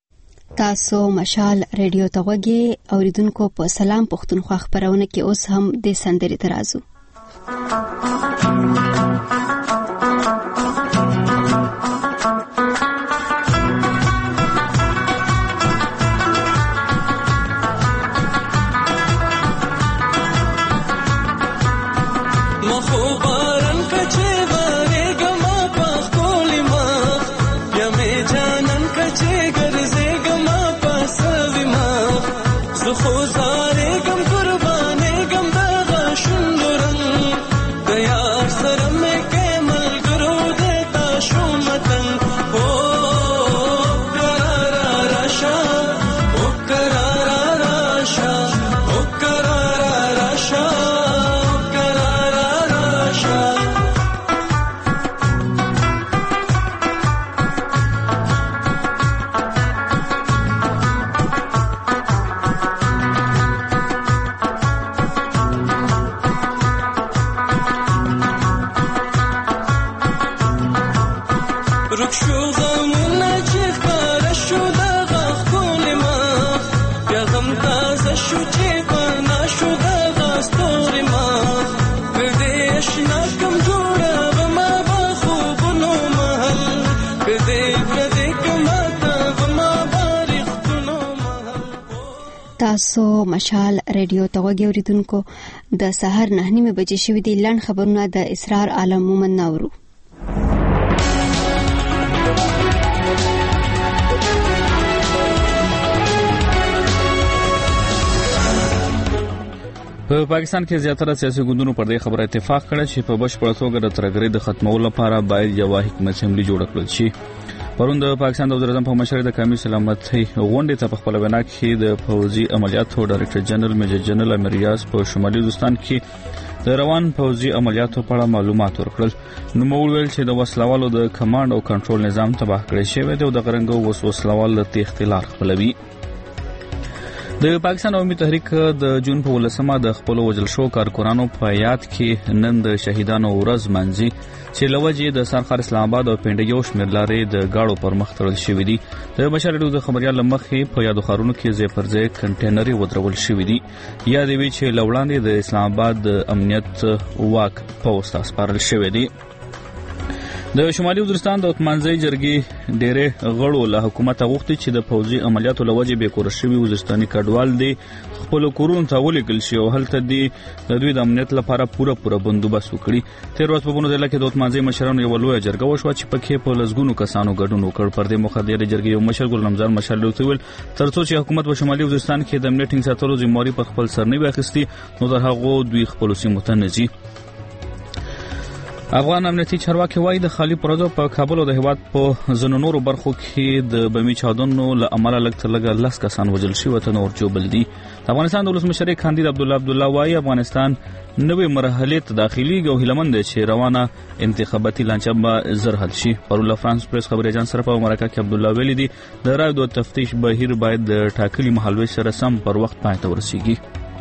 A: تاسو مشال ریډیو ته وګورئ. اوریدونکو په سلام پښتونخوا خبرونه کې اوس هم د سندري ترازو.
R: سره مې کې
A: تاسو مشال ریډیو ته وګورئ. د سحر نه نیمه بجې شوې دي. لاند خبرونه د اسرار عالم مومن ناورو.
B: په پاکستان کې زیاتره سیاسي ګوندونو پر دې خبره اتفاق کړی چې په بشپړه توګه د ترهګرۍ د ختمولو لپاره باید یو حکومت اسمبلی جوړ کړل شي. پرون د پاکستان د وزیر اعظم په مشرۍ د قومي سلامتۍ غونډې ته په خپل وینا کې د فوجي عملیاتو ډایرکټر جنرال میجر جنرال امیر ریاض په شمالي وزیرستان کې د روان فوجي عملیاتو په اړه معلومات ورکړل. نو موږ ویل چې د وسلوالو د کمانډ او کنټرول نظام تباه کړی شوی دی او د غرنګو وسوسلوال د تېښتې لار خپلوي. د پاکستان عوامي تحریک د جون په ولسمه د خپل وجل شو کارکونانو په یاد کې نن د شهیدانو ورځ منځي چې لوجې د سرخار اسلام آباد او پنډیو شمیر لارې د گاړو پر مخ تړل شوې دي. د بشریډو د خبريال مخې په یادو خارونو کې ځای پر ځای کنټینري ودرول شوې دي. یا د وی چې لوړاندې د اسلام آباد د امنیت واک پوسټ اسپارل شوې دي. د شمالي وزیرستان د اتمانځي جرګې ډېرې غړو له حکومت غوښتي چې د فوجي عملیاتو لوجې به کور شوی وزیرستاني کډوال دي خپل کورونو ته ولیکل شي او هلته دي د دوی د امنیت لپاره پوره پوره بندوبست وکړي. تیر ورځ په بونو ځای کې د اتمانځي مشرانو یو لوی جرګه وشوه چې پکې په لسګونو کسانو ګډون وکړ. پر دې موخه د جرګې یو مشر ګل رمضان مشال ویل ترڅو چې حکومت په شمالي وزیرستان کې د امنیت ټینګ ساتلو ذمہواری په خپل سر نه واخیستي نو تر هغه دوی خپل سیمو ته نه ځي. افغان امنیتي چارواکي وایي د خالی پردو په کابل او د هیواد په ځینو نورو برخو کې د بمي چاودنو له امله لږ تر لږه لس کسان وژل شوي ته نور جوړ دي. د افغانستان د ولسمشر کاندید عبدالله عبدالله وایي افغانستان نوې مرحله ته داخليږي او هیلمند چې روانه انتخاباتي لانجه به زر حل شي. پرله فرانس پریس خبري اژانس سره په مرکه کې عبدالله ویلي دي د رای د تفتیش بهیر باید د ټاکلي مهالوي سره سم پر وخت پای ته ورسیږي.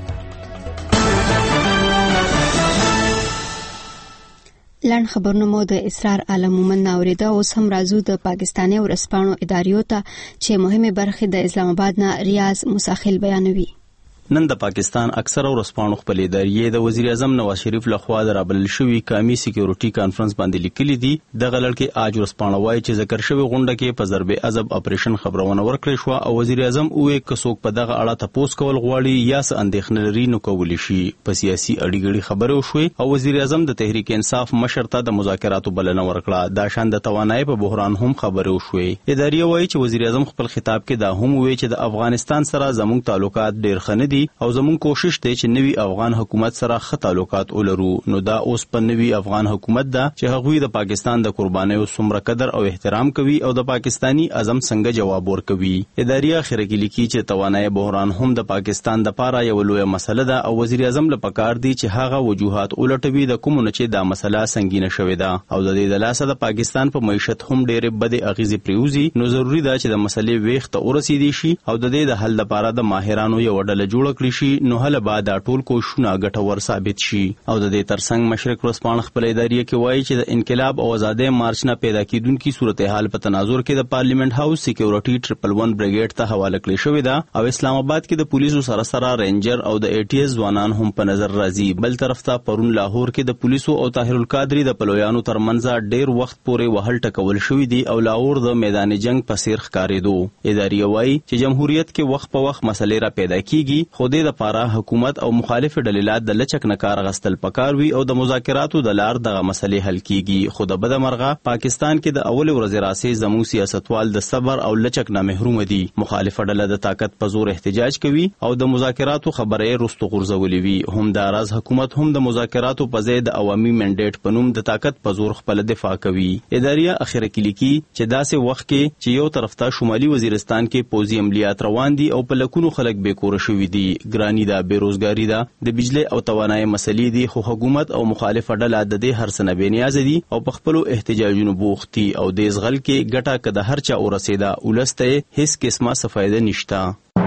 A: لاند خبرونه مو د اسرار عالم مومن ناوریده. اوس هم راځو د پاکستاني ورسپانو اداریو ته چې مهمه برخه د اسلام آباد نه ریاض مساخل بیانوي.
R: نن د پاکستان اکثره ورسپانو خپل ادارې د وزیر اعظم نواز شریف لخوا درابل شوی قومي سکیورټي کانفرنس باندې لیکلي دي. د غلړ کې اج ورسپانو وایي چې ذکر شوی غونډه کې په ضرب عذاب اپریشن خبرونه ورکړې شو او وزیر اعظم اوې کڅوک په دغه اړه تاسو کول غواړي یا څه اندېښنه لري نو کولی شي. په سیاسي اړیګړي خبرې وشوي او وزیر اعظم د تحریک انصاف مشر ته د مذاکراتو بلنه ورکړه. دا شان د توانایي په بحران هم خبرې وشوي. ادارې وایي چې وزیر اعظم خپل خطاب کې دا هم وایي چې د افغانستان سره زموږ تعلقات ډېر ښه او زمون کوشش دی چې نوی افغان حکومت سره ښه تعلقات ولرو. نو دا اوس په نوی افغان حکومت ده چې هغوی د پاکستان د قربانیو څومره قدر او احترام کوي او د پاکستانی اعظم څنګه جواب ورکوي. ادارې اخر کې لیکي چې توانایي بحران هم د پاکستان د لپاره یو لوی مسله ده او وزیر اعظم له پکار دی چې هغه وجوهات ولټوي د کوم نه چې دا مسله سنگینه شوې ده او د دې د لاسه د پاکستان په معیشت هم ډېرې بد اغیزې پریوزي. نو ضروری ده چې د مسلې ویخت ورسېدي شي او د دې د حل لپاره د ماهرانو یو ډله جوړ کړي شي نو هله بعد ټول کوښښونه ګټور ثابت شي. او د دې ترڅنګ مشرق ورسپانو خپل ادارې کې وایي چې د انقلاب او آزادۍ مارچ نه پیدا کیدونکو صورتحال په تناظر کې د پارلیمنت هاوس سکیورټي ټریپل ون بریګیډ ته حواله کړی شوې ده او اسلام آباد کې د پولیسو سره سره رینجر او د ای ټي اس ځوانان هم په نظر راځي. بل طرف ته پرون لاهور کې د پولیسو او طاهر القادری د پلویانو ترمنځ ډېر وخت پورې وهل ټکول شوې دي او لاهور د میدان جنگ په څیر ښکارېدو. ادارې وایي چې جمهوریت کې وخت په وخت مسلې را پیدا کیږي خو د لپاره حکومت او مخالف ډلې د لچک نه کار غستل پکار وي او د مذاکراتو د لار دغه مسلې حل کیږي. خو د بده مرغه پاکستان کې د اول ورځې راسي زموږ سیاستوال د صبر او لچک نه محروم دي. مخالف ډله د طاقت په زور احتجاج کوي او د مذاکراتو خبره رستو غورځولې وي. هم د راز حکومت هم د مذاکراتو په ځای د عوامي منډیټ په نوم د طاقت په زور خپل دفاع کوي. ادارې اخر کې لیکي چې داسې وخت کې چې یو طرف ته شمالي وزیرستان کې پوځي عملیات روان دي او په لکونو خلک بیکور شوي دي. ګرانی دا بیروزګاری ده د بجلی او توانایي مسلې دي خو حکومت او مخالف ډله د دې هر څه نه بې نیازه دي او په خپلو احتجاجونو بوخت دي او د زغل کې ګټه که د هر چا ورسېده ولسته هیڅ قسمه څه فایده نشته.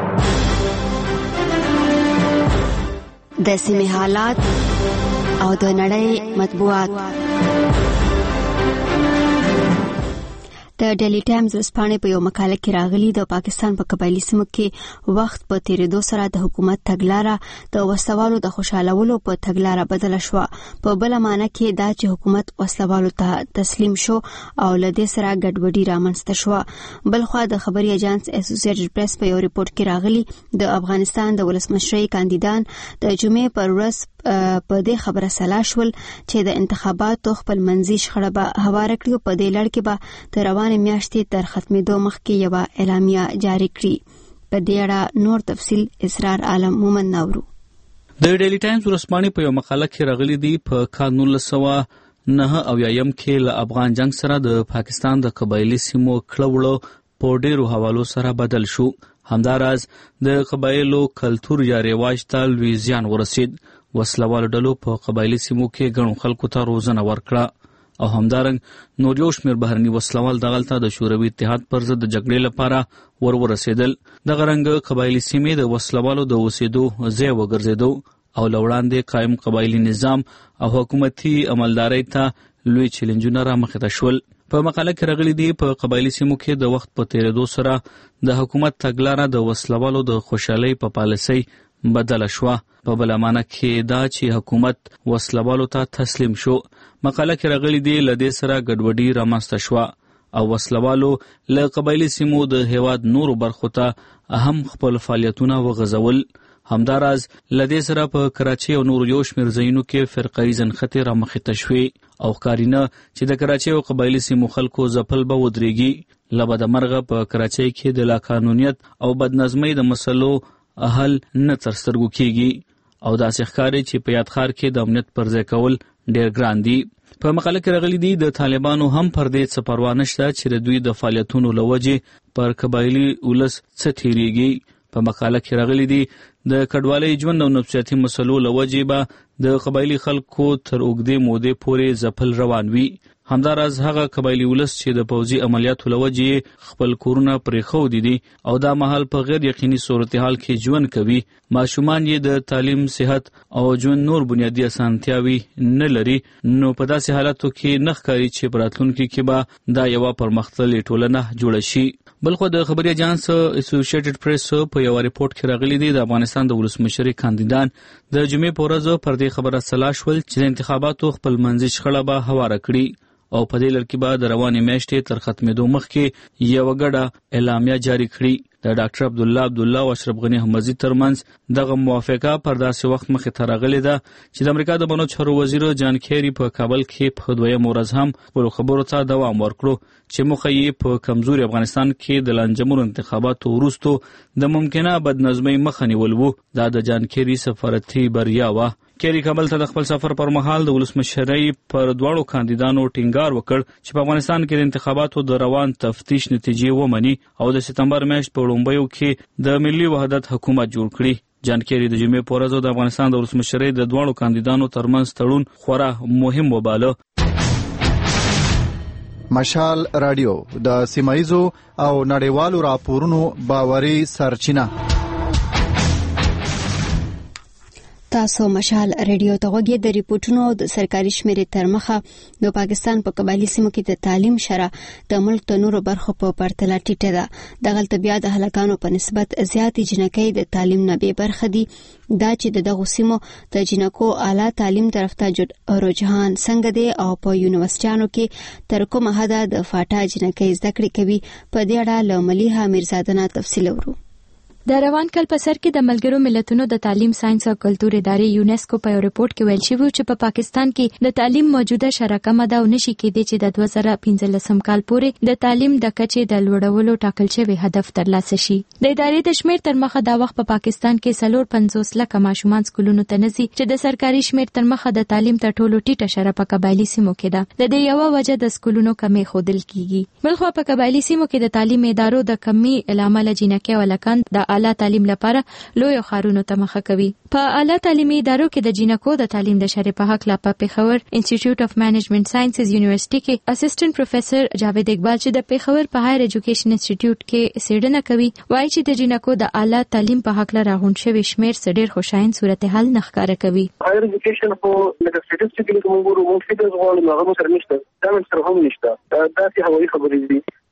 A: د سیمې حالات او د نړۍ مطبوعات. د ډیلی ټایمز ورځپاڼې په یو مقاله کې راغلي د پاکستان په قبایلی سیمو کې وخت په تیریدو سره د حکومت تګلاره د وسلوالو د خوشالولو په تګلاره بدله شو. په بل معنی کې دا چې حکومت وسلوالو ته تسلیم شو او له دې سره ګډوډي رامنځته شو. بلخوا د خبري اژانس اسوسییټډ پریس په یو ریپورت کې راغلي د افغانستان د ولسمشرۍ کاندیدان د جمعې پر ورځ په دې خبره سلا شول چې د انتخاباتو خپل منځي شخړه به هواره کړي. په دې لړ کې به د روانې میاشتې تر ختمېدو مخکې یوه اعلامیه جاری کړي. په دې اړه نور تفصیل اسرار عالم مومن نورو.
B: د ډیلی ټایمز ورځپاڼې په یو مقاله کې راغلي دي په کال نولس سوه نهه اویایم کې له افغان جنگ سره د پاکستان د قبایلی سیمو کړه په ډیرو حوالو سره بدل شو. همداراز د قبایلو کلتور یا رواج ته لوی زیان ورسید. وسلوال ډلو په قبایلی سیمو کې ګڼو خلکو ته روزنه ورکړه او همدارنګ نور یو شمېر بهرني وسلوال دغلته د شوروي اتحاد پر ضد د جګړې لپاره ور ورسېدل. دغه رنګ قبایلی سیمې د وسلوالو د اوسېدو ځای وګرځېدو او له وړاندې قایم قبایلی نظام او حکومتي عملدارۍ ته لوی چیلنجونه رامخې ته شول. په مقاله کې راغلي دي په قبایلی سیمو کې د وخت په تیریدو سره د حکومت تګلاره د وسلوالو د خوشحالۍ په پالیسۍ بدله شوه. په بله معنی کې دا چې حکومت وسلوالو ته تسلیم شو. مقاله کې راغلي دي له دې سره ګډوډي رامنځته شوه او وسلوالو له قبایلی سیمو د هیواد نورو برخو ته هم خپل فعالیتونه وغځول. همداراز له دې سره په کراچۍ او نورو یو شمېر ځایونو کې فرقایي زنخطې رامخې ته شوې او ښکارینه چې د کراچۍ او قبایلي سیمو خلکو ځپل به ودرېږي. له بدمرغه په کراچۍ کې د لاقانونیت او بدنظمۍ د مسلو حل نه تر سترګو کېږي او داسې ښکاري چې په یاد ښار کې د امنیت پر ځای کول ډېر ګران دي. په مقاله کې راغلي دي د طالبانو هم پر دې څه پروا نشته چې د دوی د فعالیتونو له وجې پر قبایلي ولس څه تېرېږي. په مقاله کې راغلي دي د کډوالۍ ژوند او نفسیاتي مسلو له وجې به د قبایلي خلکو تر اوږدې مودې پورې ځپل روان وي. همداراز هغه قبایلي ولس چې د پوځي عملیاتو له وجې خپل کورونه پرېښودي دي او دا مهال په غیر یقیني صورتحال کې ژوند کوي. ماشومان یې د تعلیم، صحت او ژوند نور بنیادي اسانتیاوي نه لري. نو په داسې حالاتو کې نه ښکاري چې په راتلونکي کې به دا یوه پرمختللې ټولنه جوړه شي. بلخو د خبري اژانس اسوسییټډ پریس په یو ریپورت کې راغلي دي د افغانستان د ولسمشرۍ کاندیدان د جمعې په ورځ پر دې خبره سلا شول چې د انتخاباتو خپل منځي شخړه به هواره کړي او په دې لړ کې به د روانې میاشتې تر ختمېدو مخکې یوه ګډه اعلامیه جاری کړي. د ډاکټر عبدالله عبدالله او اشرف غني احمدزي ترمنځ دغه موافقه پر داسې وخت مخې ته راغلې ده چې د امریکا د بڼو چارو وزیر جان کیری په کابل کې په دویم ورځ هم خپلو خبرو ته دوام ورکړو چې موخه یې په کمزوري افغانستان کې د لانجمنو انتخاباتو وروستو د ممکنه بدنظمۍ مخه نیول و. دا د جان کیری سفارتي بریا وه. کیری کابل ته د خپل سفر پر مهال د ولسمشرۍ پر دواړو کاندیدانو ټینګار وکړ چې په افغانستان کې د انتخاباتو د روان تفتیش نتیجې ومني او د سپتمبر میاشت په لومړیو کې د ملي وحدت حکومت جوړ کړي. جان کیری د جمعې په ورځ د افغانستان د ولسمشرۍ د دواړو کاندیدانو ترمنځ تړون خورا مهم وباله.
S: مشال رادیو د سیمایزو او نړیوالو راپورونو باوري سرچینه.
A: تاسو مشال ریډیو ته غوږی د ریپورتونو د سرکاري شمیرې تر مخه د پاکستان په قبایلی سیمو کې د تعلیم شرح د ملک د نورو برخو په پرتله ټیټه ده. دغلته بیا د هلکانو په نسبت زیاتې جنکۍ د تعلیم نه بې برخه دي. دا چې د دغو سیمو د جنکو اعلی تعلیم طرف ته رجحان څنګه دی او په یونیورسيټانو کې تر کومه حده د فاټا جنکۍ زده کړې کوي، په دې اړه له ملیحه میرزاده نه تفصیل ورو.
T: د روان کال په سر کې د ملګرو ملتونو د تعلیم، ساينس او کلتور ادارې یونیسکو په یو ریپورت کې ویل شوی چې په پا پاکستان کې د تعلیم موجوده شرح کمه ده او نشي کېدی چې د دوه زره پنځلسم کال پورې د تعلیم د کچې د لوړولو ټاکل شوی هدف ترلاسه شي. د ادارې د شمیر تر مخه دا وخت په پا پاکستان کې څلور پنځوس لکه ماشومان سکولونو ته نزي چې د سرکاري شمیر تر مخه د تعلیم تر ټولو ټیټه شرح په قبایلی سیمو کې ده. د دې یو وجه د سکولونو کمې خودل کیږي. بلخو په قبایلی سیمو کې د تعلیم ادارو د کمی علامه لجنکه ولکان د اعلی تعلیم لپاره لوی خارونو ته مخه کوي. په اعلی تعلیمي ادارو کې د جینکو د تعلیم د شرح په حق لا په پیښور انسټیټیوټ اف منیجمنت ساينسز یونیورسيټي کې اسسټنټ پروفیسور جاوید اقبال چې د پیښور په هایر ایجوکیشن انسټیټیوټ کې څېړنه کوي، وایي چې د جینکو د اعلی تعلیم په حق لا راغون شوی شمیر ډېر خوشاین صورتحال نه ښکاره کوي.
U: هایر ایجوکیشن په لکه سټټیسټیکلی کوم ګورو مو فیډز غواړي هغه سره نشته، دا هم سره هم نشته. دا چې هوایي خبرې دي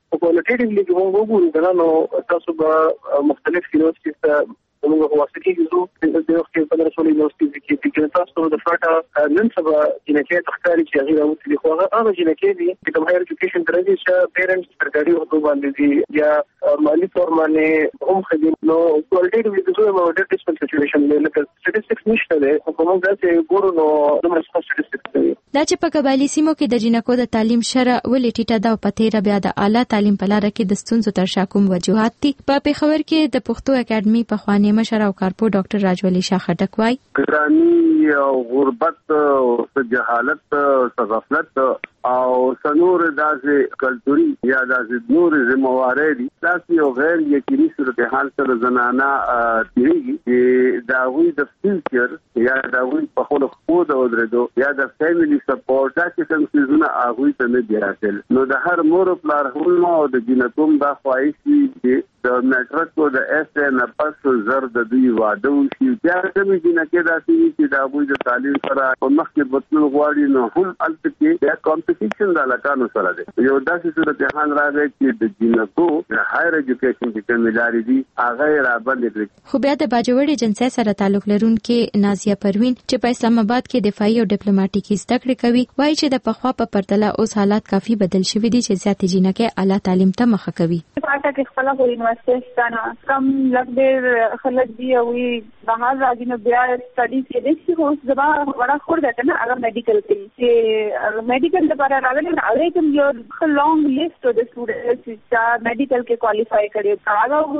U: کوالټیټیولی چې موږ وګورو کنه نو تاسو به مختلف یونیورسيټیز ته موږ واسطه کیږو د یو څه په رسولي یونیورسيټي کې چې تاسو د فاټا نن سبا جنکه تخکاری چې هغه راوځي خو هغه جنکه دي چې کوم هایر ایجوکیشن درځي چې پیرنټس سرکاري حقوق باندې دي یا مالی فورمانه هم خدي نو کوالټیټیولی د زوی موډر ډیسپل سچويشن له لکه سټټیسټکس نشته ده خو موږ داسې ګورو نو د مرسته سټټیسټکس دي
T: دا چې په قبایلی سیمو کې د جنکو د تعلیم شره ولې ټیټه ده او په تیر بیا د اعلی تعلیم په لار کې د ستونزو تر شا کوم وجوهات دي په پیښور کې د پښتو اکیډمي په خوانې مشر او کارپو ډاکټر راجولي شاه خټک وايي
E: ګرانی او غربت او جهالت او غفلت او سنور داسې کلتوري یا داسې نور ذمہواري دي داسې او غیر یقیني صورتحال سره زنانه تیریږي چې دا وی د فیوچر یا دا وی په خپل خود او درېدو یا د فیملی سپورټ چې کوم څه هغه ته نه دی حاصل نو د هر مور پلار هولما او د جنتوم دا خواهش دي د میټرک او د اس ان پس زر د دوی واده وشي بیا کوم جنکه داسې چې دا وی د تعلیم سره په مخ کې بتل غواړي نو هم الته کې د کمپټیشن د علاقانو سره دی یو داسې صورتحال راغی چې د جنکو د هایر ایجوکیشن کې کوم لاري دي هغه را باندې کړی
T: خو بیا د باجوړي جنسي سره تعلق لرونکي نازیه پروین چې په اسلام آباد کې دفاعي او ډیپلوماټیکي زده کړې کوي وایي چې د پخوا په پرتله اوس حالات کافي بدل شوي دي چې زیاتې جنکه اعلی تعلیم ته مخه کوي
G: پاټه کې خپل خو یونیورسيټي ستانه کم لږ ډېر خلک دی او بهر راځي نو بیا سټډي کې د څه هوس زما وړا خور ده کنه هغه میډیکل کې چې میډیکل لپاره راغلی نه هغه کوم یو لونګ لیست د سټوډنټس چې میډیکل کې کوالیفای کړي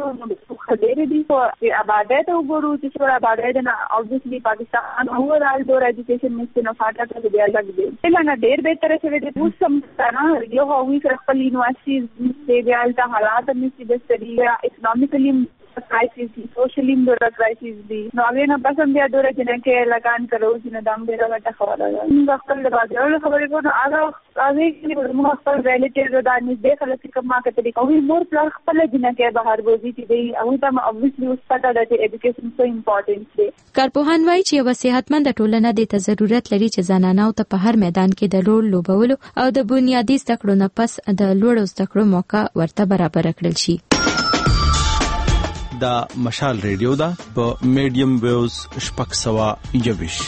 G: هغه خو ډېر دي چې آبادیت وګورو چې څومره آبادیت نه اوبویسلی پاکستان اوورال دور ایجوکیشن مستر نه فاټا ته دی لګ دی بل نه ډېر به تر څه دې اوس سم ستانه یو هوی سره خپل یونیورسيټي چې بیا د حالات مې د سټډي اکونومیکلی crisis دي سوشلی د crisis دي نو هغه نه پسند بیا ډوره چې نه لګان کړو چې نه دام ډیره وټه خبره ده موږ خپل د بازار خبرې کوو هغه هغه کې موږ خپل ریلیټیو د نږدې خلک کوم ما کتلې کوي مور پلان خپل جنہ کې بهر وځي چې دی او ته اوبویسلی اوس پتا ده چې ایجوکیشن سو امپورټنت دی
T: کارپوهان وايي چې یو صحتمند ټولنه د ضرورت لري چې زنانه او ته په هر میدان کې د رول لوبولو او د بنیادی زده کړو نه پس د لوړو زده کړو موقع ورته برابر کړل شي
I: دا مشال ریډیو دا په میډیم ویوز شپږ سوه یوویش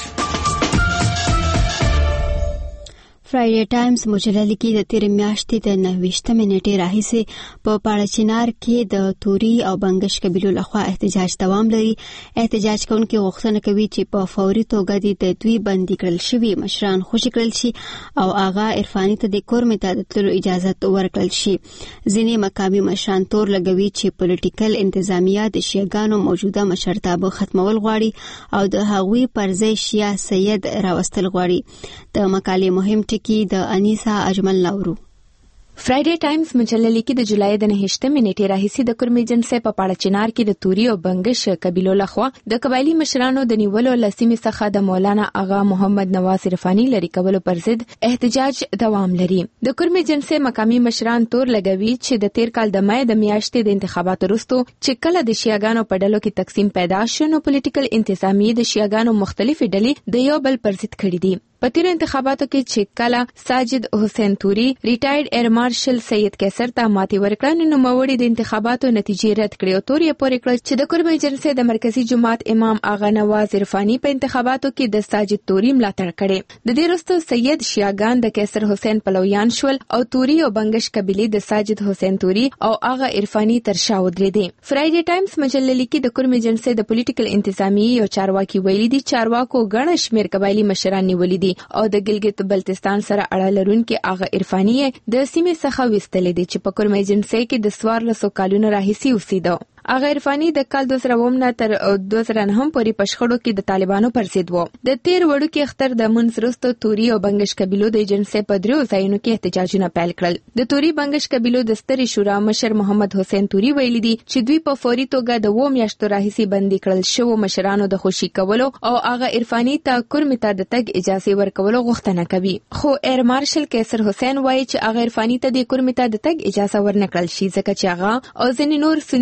A: فرایډے ټایمز مجله لیکي د تیر میاشتې د نهویشتمې نیټې راهیسې په پاړچینار کې د توري او بنګش قبیلو لخوا احتجاج دوام لري. احتجاج کوونکي غوښتنه کوي چې په فوري توګه د دوی بندي کړل شوي مشران خوشي کړل شي او آغا عرفاني ته د کورمې ته د تللو اجازه ورکړل شي. ځینې مقامي مشران تور لګوي چې پولیټیکل انتظامیه د شیعاګانو موجوده مشرتابه ختمول غواړي او د هغوی پر ځای شیعه سید راوستل غواړي. د مقالې مهم کی د انیسا اجمل نورو.
T: فرایډے ټایمز مجله لیکي د جولای د نهشتمې نیټې راهیسې د کورمې جنسي په پاړچینار کې د توري او بنګش قبیلو لخوا د قبایلی مشرانو د نیولو لسیمې څخه د مولانا اغا محمد نواز عرفاني لري کولو پر ضد احتجاج دوام لري. د کورمې جنسي مقامي مشران تور لګوي چې د تیر کال د مای د میاشتې د انتخاباتو وروسته چې کله د شیعاګانو په ډلو کې تقسیم پیدا شو نو پولیټیکل انتظامیه د شیعاګانو مختلفې ډلې د یو بل پر ضد کړي دي. په تیر انتخاباتو کې چې کله ساجد حسین توري ریټایرډ ایر مارشل سید کیسر ته ماتې ورکړه نو نوموړي د انتخاباتو نتیجې رد کړې او توري پورې کړ چې د کورمې جنسي د مرکزی جماعت امام آغا نواز عرفاني په انتخاباتو کې د ساجد توري ملاتړ کړي. د دې وروسته سید شیعاګان د کیسر حسین پلویان شول او توري او بنګش قبیلې د ساجد حسین توري او آغا عرفاني تر شا ودرېدې. فرایډے ټایمز مجله لیکي د کورمې جنسي د پولیټیکل انتظامیه یو چارواکي ویلي دي چارواکو غڼ شمیر قبایلی مشران نیولې دي او د ګلګت بلتستان سره اړه لرونکي هغه عرفاني د سیمې څخه وستلې دي چې په کورمې جنسي کې د څوارلسو کالونو راهیسې اوسېده. هغه عرفاني د کال دوه زره اووه تر دوه زره نهم پورې په شخړو کې د طالبانو پر ضد و. د تیر وړوکي اختر د منځ توري او بنګش قبیلو د جنسي په دریو ځایونو کې احتجاجونه پیل کړل. د توري بنګش قبیلو د سترې شورا مشر محمد حسین توري ویلي دي چې دوی په فوري توګه د و میاشتو راهیسې بندي کړل شوو مشرانو د خوشي کولو او هغه عرفاني ته کورمې ته د تګ اجازه ورکولو غوښتنه کوي. خو ایر مارشل کیسر حسین وایي چې هغه عرفاني ته د کورمې ته د تګ اجازه ورنکړل شي ځکه چې هغه او ځینې نور سنی ملایان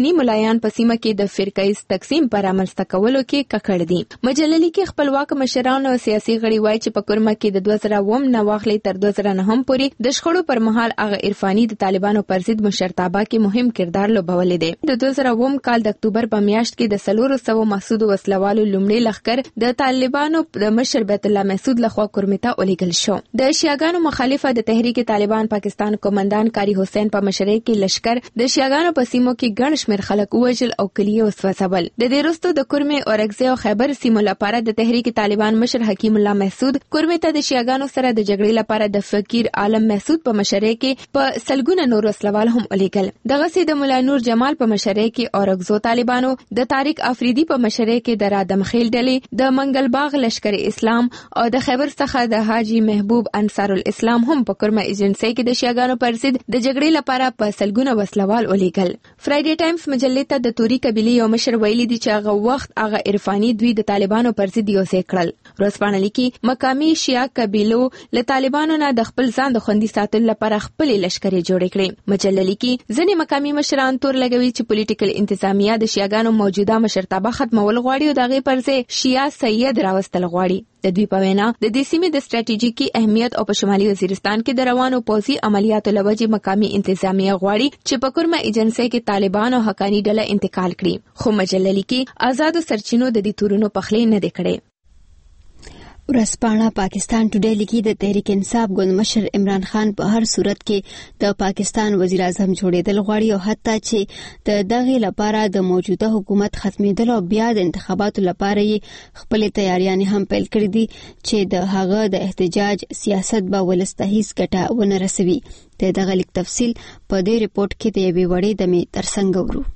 H: شیعیان په سیمه کې د فرقیز تقسیم پر رامنځته کولو کې ککړ دي. مجله لیکي خپلواک مشران او سیاسي غړي وایي چې په کورما کې د دوه زره اووه نه واخلي تر دوه زره نهم پورې د شخړو پر مهال هغه عرفاني د طالبانو پر ضد مشرتابه کې مهم کردار لوبولی دی. د دوه زره اووه کال د اکتوبر په میاشت کې د څلور سوه محسود وسلوالو لومړی لښکر د طالبانو د مشر بیت الله محسود لخوا کورمې ته ولیږل شو. د شیعاګانو مخالفه د تحریک طالبان پاکستان قومندان کاری حسین په مشرۍ کې لښکر د شیعاګانو په سیمو کې ګڼ شمېر خلک ووژل او کلیې وسوځول. د دې وروسته د کورمې، اورکزۍ او خیبر سیمو لپاره د تحریک طالبان مشر حکیم الله محسود کورمې ته د شیعاګانو سره د جګړې لپاره د فقیر عالم محسود په مشرۍ کې په سلګونه نور وسلوال هم ولیږل. دغسې د مولا نور جمال په مشرۍ کې اورکزو طالبانو، د طارق افریدي په مشرۍ کې د رادم خیل ډلې، د منګل باغ لشکر اسلام او د خیبر څخه د حاجی محبوب انصار الاسلام هم په کورما ایجنسی کې د شیعاګانو پر ضد د جګړې لپاره په سلګونه وسلوال ولیږل. فرایډي ټایمز مجلې ته د توري قبیلې یو مشر ویلي دی چې هغه وخت هغه عرفاني دوی د طالبانو پر ضد یو ځای کړل. ورځپاڼه لیکي مقامي شیعه قبیلو له طالبانو نه د خپل ځان د خوندي ساتلو لپاره خپلې لشکرې جوړې کړې. مجله لیکي ځینې مقامي مشران تور لګوي چې پولیټیکل انتظامیه د شیعاګانو موجوده مشرتابه ختمول غواړي او د هغې پر ځای شیعه سید راوستل غواړي. د دوی په وینا د دې سیمې د ستراتیژیکي اهمیت او په شمالي وزیرستان کې د روانو پوځي عملیاتو له وجې مقامي انتظامیه غواړي چې په کورما ایجنسی کې طالبان او حقاني ډله انتقال کړي. خو مجله لیکي آزادو سرچینو د دې تورونو پخلی نه دی کړی.
A: ورځپاڼه پاکستان ټوډے لیکي د تحریک انصاف ګوند مشر عمران خان په هر صورت کې د پاکستان وزیر اعظم جوړېدل غواړي او حتی چې د دغې لپاره د موجوده حکومت ختمېدل او بیا د انتخاباتو لپاره یې خپلې تیاریانې هم پیل کړې دي چې د هغه د احتجاج سیاست به ولس ته هیڅ ګټه ونه رسوي. د دغه لیک تفصیل په دې ریپورت کې د یوې وړې دمې ترڅنګ ورو.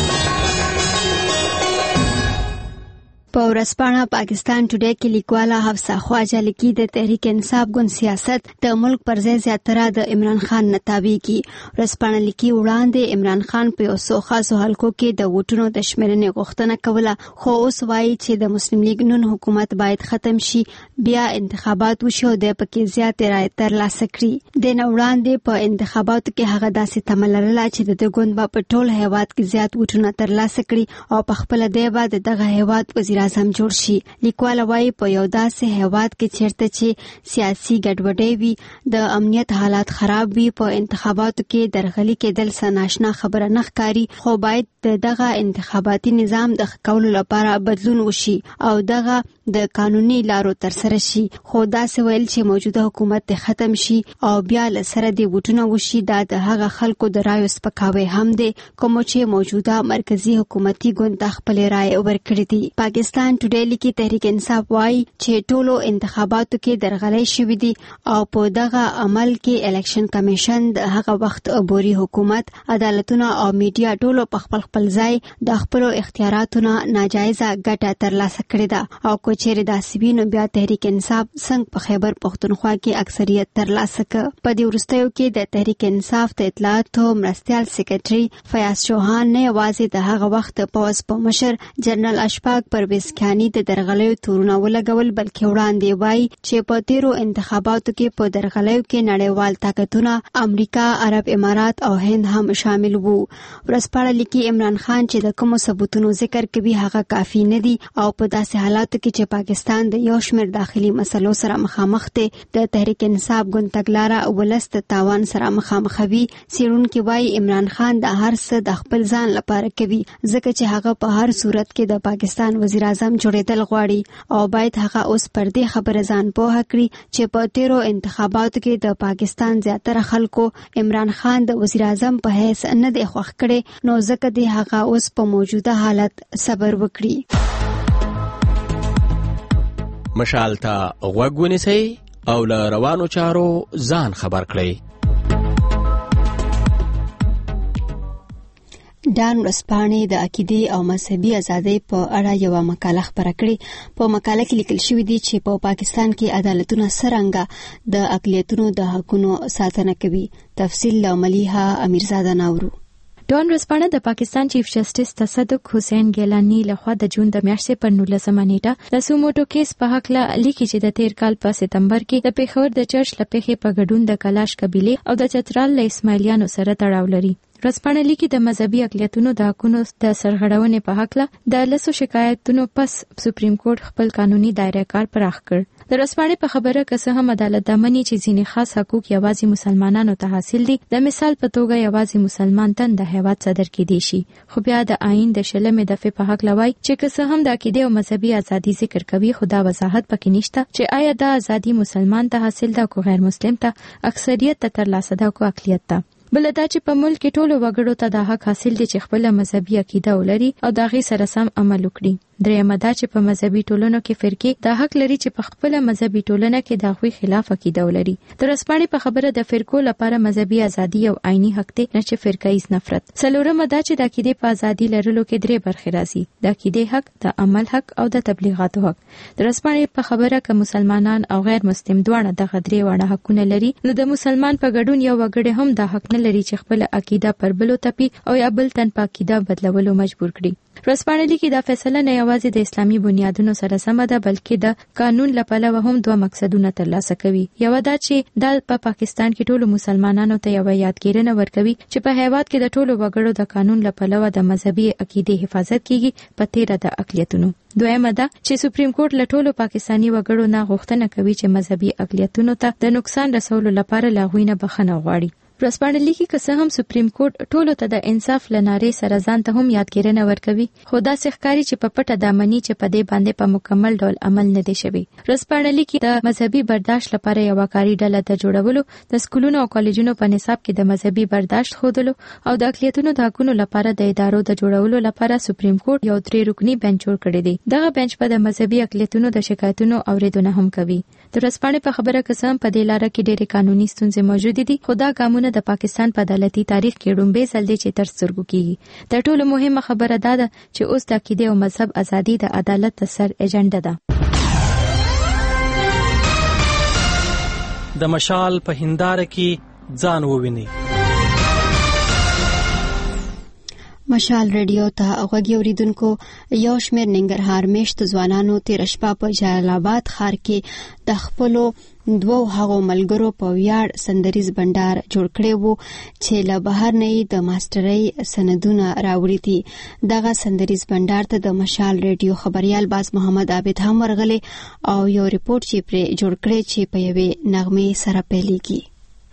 A: په ورځپاڼه پاکستان ټوډے کې لیکواله حفصه خواجه لیکي د تحریک انصاف ګوند سیاست د ملک پر ځای زیاتره د عمران خان نه تابع کی. ورځپاڼه لیکي وړاندې عمران خان په یو څو خاصو حلقو کې د ووټونو د شمیرنې غوښتنه کوله، خو اوس وایي چې د مسلم لیگ نون حکومت باید ختم شي، بیا انتخابات وشي او د پکې زیاتې رایې ترلاسه کړي. د نه وړاندې په انتخاباتو کې هغه داسې تمه لرله چې د ګوند به په ټول هیواد کې زیات ووټونه ترلاسه کړي او په خپله دی به د دغه هیواد وزیر اعظم جوړ شي. لیکواله وایي په یو داسې هیواد کې چیرته چې سیاسي ګډوډي وي، د امنیت حالات خراب وي، په انتخاباتو کې درغلي کېدل څه ناشنا خبره نه ښکاري، خو باید د دغه انتخاباتي نظام د ښه کولو لپاره بدلون وشي او دغه د قانوني لارو ترسره شي. خو داسې ویل چې موجوده حکومت ختم شي او بیا له سره د ووټونه وشي، دا د هغه خلکو د رایو سپکاوی هم دی کوم چې موجوده مرکزی حکومتي ګوند ته خپلې رایې ورکړې دي. پاکستان ټوډے لیکي تحریک انصاف وایي چې ټولو انتخاباتو کې درغلۍ شوې دي او په دغه عمل کې الیکشن کمیشن د هغه وخت عبوري حکومت، عدالتونه او میډیا ټولو په خپل خپل ځای د خپلو اختیاراتو نه ناجایزه ګټه ترلاسه کړې ده او که چیرې داسې وي نو بیا تحریک انصاف څنګه په خیبر پښتونخوا کې اکثریت ترلاسه کړ. په دې وروستیو کې د تحریک انصاف د اطلاعاتو مرستیال سیکرټري فیاض چوهان نه یوازې د هغه وخت پوځ په مشر جنرال اشفاق پرویز خانی د درغلیو تورونه ولګول، بلکې وړاندې وایي چې په تیرو انتخاباتو کې په درغلیو کې نړیوال طاقتونه امریکا، عرب امارات او هند هم شامل وو. ورځپاڼه لیکي عمران خان چې د کومو ثبوتونو ذکر کوي هغه کافي نه دي او په داسې حالاتو کې چې پاکستان د یو شمېر داخلي مسلو سره مخامخ دی، د تحریک انصاف ګوند تګلاره ولس د تاوان سره مخامخوي. څېړونکي وایي عمران خان د هر څه د خپل ځان لپاره کوي، ځکه چې هغه په هر صورت کې د پاکستان وزیر اعظم جوړېدل غواړي او باید هغه اوس پر دې خبره ځان پوهه کړي چې په تیرو انتخاباتو کې د پاکستان زیاتره خلکو عمران خان د وزیر اعظم په حیث نه دی خوښ کړی، نو ځکه دی هغه اوس په موجوده حالت صبر وکړي.
V: مشال ته غوږ ونیسئ او له روانو چارو ځان خبر کړئ.
A: ډان ورځپاڼې د عقیدې او مذهبي ازادۍ په اړه یوه مقاله خپره کړې. په مقاله کې لیکل شوي دي چې په پاکستان کې عدالتونه څرنګه د اقلیتونو د حقونو ساتنه کوي. تفصیل له ملیحه امیرزاده ناورو.
T: ډان ورځپاڼه د پاکستان چیف جسټس تصدق حسین ګیلانی لخوا د جون د میاشتې پر نولسمه نیټه د سوموټو کیس په هکله لیکي چې د تیر کال په سپتمبر کې د پیښور د چرچ له پیښې په ګډون د کلاش قبیلې او د چترال له اسماعیلیانو سره تړاو لري. ورځپاڼه لیکي د مذهبي اقلیتونو د حقونو د سرغړونې په حق له د لسو شکایتونو پس سپریم کورټ خپل قانوني دایره کار پراخ کړ. د ورځپاڼې په خبره که څه هم عدالت دا مني چې ځینې خاص حقوق یوازې مسلمانانو ته حاصل دي، د مثال په توګه یوازې مسلمان تن د هیواد صدر کېدی شي، خو بیا د آئین د شلمې دفعې په حق لوي چې که څه هم د عقیدې او مذهبي ازادي ذکر کوي، خو دا وضاحت پکې نشته چې آیا دا ازادي مسلمان ته حاصل ده او غیر مسلم ته اکثریت ته ترلاسه ده او اقلیت ته. بل دا چې په ملک کې ټولو وګړو ته د حق حاصل دي چې خپل مذهبي عقیده ولري او د هغې سره سم عمل وکړي. درېیمه دا چې په مذهبي ټولنو کې فرقې د حق لري چې په خپل مذهبي ټولنه کې د هغوی خلاف عقیده ولري. د ورځپاڼې په خبره د فرقو لپاره مذهبي ازادي او آئینی حق دی، نه چې فرقه‌ایز نفرت. څلورمه دا چې د عقیدې په ازادي لرلو کې درې برخې راځي: د عقیدې حق، د عمل حق او د تبلیغاتو حق. د ورځپاڼې په خبره که مسلمانان او غیر مسلم دواړه دغه درې واړه حقونه لري، نو د مسلمان په ګډون یو وګړی هم دا حق نه لري چې خپل عقیده پر بلو تپي او یا بل تن په عقیده بدلولو مجبور کړي. ورځپاڼه لیکي دا فیصله نه یوازې د اسلامي بنیادونو سره سمه ده، بلکې د قانون له پلوه هم دوه مقصدونه ترلاسه کوي. یو دا چې دا په پاکستان کې ټولو مسلمانانو ته یو یادګیرنه ورکوي چې په هیواد کې د ټولو وګړو د قانون له پلوه د مذهبي عقیدې حفاظت کیږي په تیره د اقلیتونو. دویمه ده چې سپریم کورټ له ټولو پاکستاني وګړو نه غوښتنه کوي چې مذهبي اقلیتونو ته د نقصان رسولو لپاره له هغوی نه بخښنه وغواړي. ورځپاڼه لیکي که څه هم سپریم کورټ ټولو ته د انصاف له نارې سره ځان ته هم یادګیرنه ورکوي، خو داسې ښکاري چې په پټه دا مني چې په دې باندې په مکمل ډول عمل نه دی شوی. ورځپاڼه لیکي د مذهبي برداشت لپاره یوه کاري ډله د جوړولو، د سکولونو او کالجونو په نصاب کې د مذهبي برداشت ښودلو او د اقلیتونو د حقونو لپاره د ادارو د جوړولو لپاره سپریم کورټ یو درې رکني بنچ جوړ کړی دی. دغه بنچ په د مذهبي اقلیتونو د شکایتونو اوریدونه هم کوي. د ورځپاڼې په خبره که څه هم په دې لاره کې ډېرې قانوني ستونزې موجودې دي، خو دا ګامونه د پاکستان په عدالتي تاریخ کې ډومبې ځل دی چې تر سترګو کېږي. تر ټولو مهمه خبره دا ده چې اوس د عقیدې او مذهب ازادي د عدالت د سر ایجنډا ده.
I: د مشال په هنداره کې ځان وویني.
A: مشال ریډیو ته غوږی اوریدونکو، یو شمېر ننګرهار میشتو ځوانانو تېره شپه په جلال آباد ښار کې د خپلو دوو هغو ملګرو په ویاړ سندریز بنډار جوړ کړی وو چې له بهر نه یې د ماسټرۍ سندونه راوړي دي. دغه سندریز بنډار ته د مشال ریډیو خبریال باز محمد عابد هم ورغلی او یو ریپورت چې پرې جوړ کړی چې په یوې نغمې سره پیلېږي.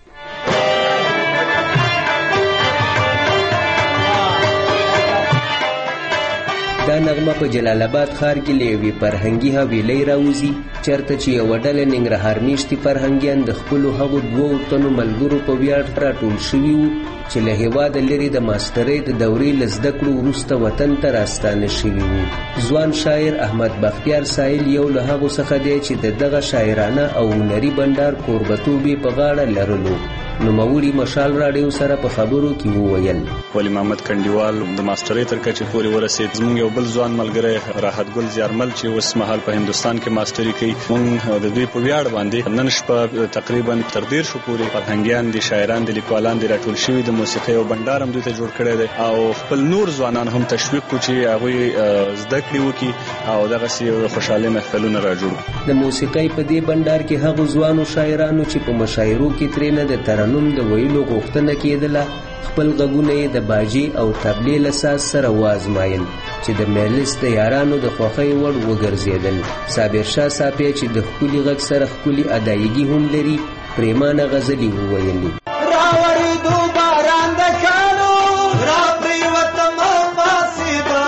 L: دا نغمه په جلال آباد ښار کې له یوې فرهنګي حویلۍ راوځي چېرته چې یوه ډله ننګرهار میشتي فرهنګیان د خپلو هغو دوو تنو ملګرو په ویاړ راټول شوي وو چې له هېواده لرې د ماسټرۍ د دورې له زده کړو وروسته وطن ته راستانه شوي وو. ځوان شاعر احمد بختیار سایل یو له هغو څخه دی چې د دغه شاعرانه او هنري بنډار کوربتوب یې په غاړه لرلو. نوموړي مشال راډیو سره په خبرو کې وویل:
M: ولی محمد کنډیوال د ماسټرۍ تر کچې پورې ورسېد. زموږ یو بل ځوان ملګری راحت ګل زیارمل چې اوس مهال په هندوستان کې ماسټري کوي، موږ د دوی په ویاړ باندې نن شپه تقریبا تر دېرشو پورې فرهنګیان دي، شاعران دي، لیکوالان دي راټول شوي، د موسیقۍ او بنډار هم دوی ته جوړ کړی دی او خپل نور ځوانان هم تشویق کړو چې هغوی زده کړې وکړي او دغسې خوشحالۍ محفلونه را جوړ کړو.
L: د موسیقۍ په دې بنډار کې هغو ځوانو شاعرانو چې په مشاعرو کې ترېنه د ترنم د ویلو غوښتنه کېدله خپل غږونه یې د باجې او طبلې له ساز سره وازمایل چې د مجلس د یارانو د خوښۍ وړ وګرځېدل. صابر شاه صافی چې د ښکلي غږ سره ښکلي ادایګي هم لري پریمانه غزلې وویلې.
W: راوړېدو باران د کاڼو را پرېوتم پاڅېدم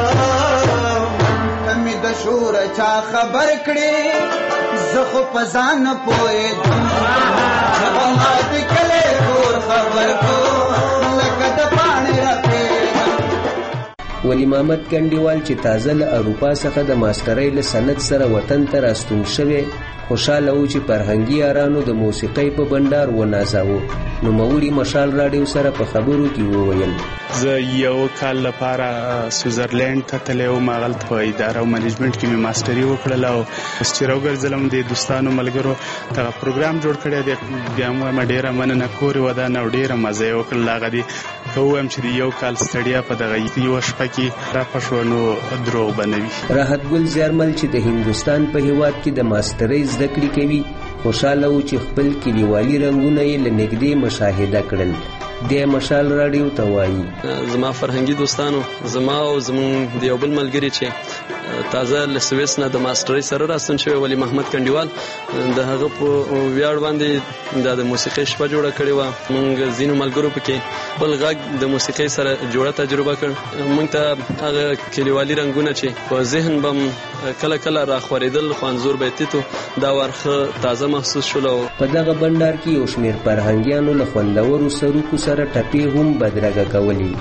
W: کمې د شوره چا خبر کړې زه خو په ځان نه پوهېدم زما د کلي کور خبر کو لکه د پاڼې راپرېږدم.
L: ولی محمد کنډیوال چې تازه له اروپا څخه د ماسټرۍ له سند سره وطن ته راستون شوی خوشاله و چې فرهنګي یارانو د موسیقۍ په بنډار ونازاوه. نوموړي مشال راډیو سره په خبرو کې وویل:
X: زه یو کال لپاره سویزرلینډ ته تللی وم، هغلته په اداره او منیجمنټ کې مې ماسټري وکړله او اوس چې راوګرځېدلم د دوستانو ملګرو دغه پروګرام جوړ کړی دی. بیا هم وایم ډېره مننه، کور یې ودان او ډېره مزه یې وکړله. هغه دي که ووایم چې د یو کال ستړیا په دغه یوه شپه کې راپشوه نو دروغ به نه وي.
L: راحت ګل زیارمل چې د هندوستان په هېواد کې د ماسټرۍ زده کړې کوي خوشاله و چې خپل کلیوالي رنګونه یې له نږدې مشاهده کړل. د مشال رادیو ته وایي
C: زما فرهنګي دوستانو زما او زمون د یو بل ملګری چې تازه له سویس نه د ماسترۍ سره راستون شوی ولی محمد کنډیوال د هغه په ویاړ باندې د موسیقي شپه جوړه کړې و. موږ ځینو ملګرو پکې بل غږ د موسیقي سره جوړه تجربه کړ. موږ ته هغه کلیوالي رنگونه چې په ذهن بم کله کله راخوریدل خو انزور به تیتو دا ورخه تازه محسوس شول.
L: په دغه بندر کې یو شمېر فرهنګیانو له خوندورو سروکو سره ټپې هم بدرګه کولې.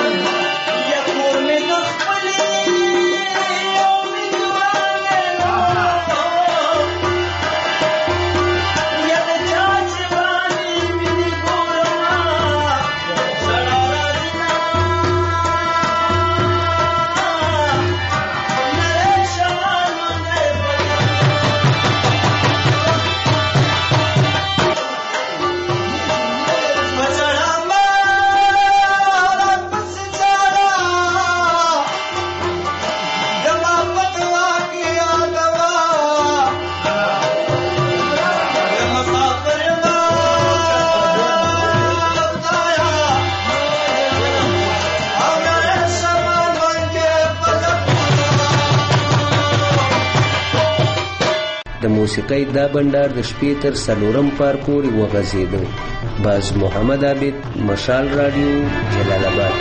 L: د موسیقۍ دا بندر د شپې تر څلورم پار پورې وغځېده. باز محمد عابد، مشال رادیو، جلال آباد.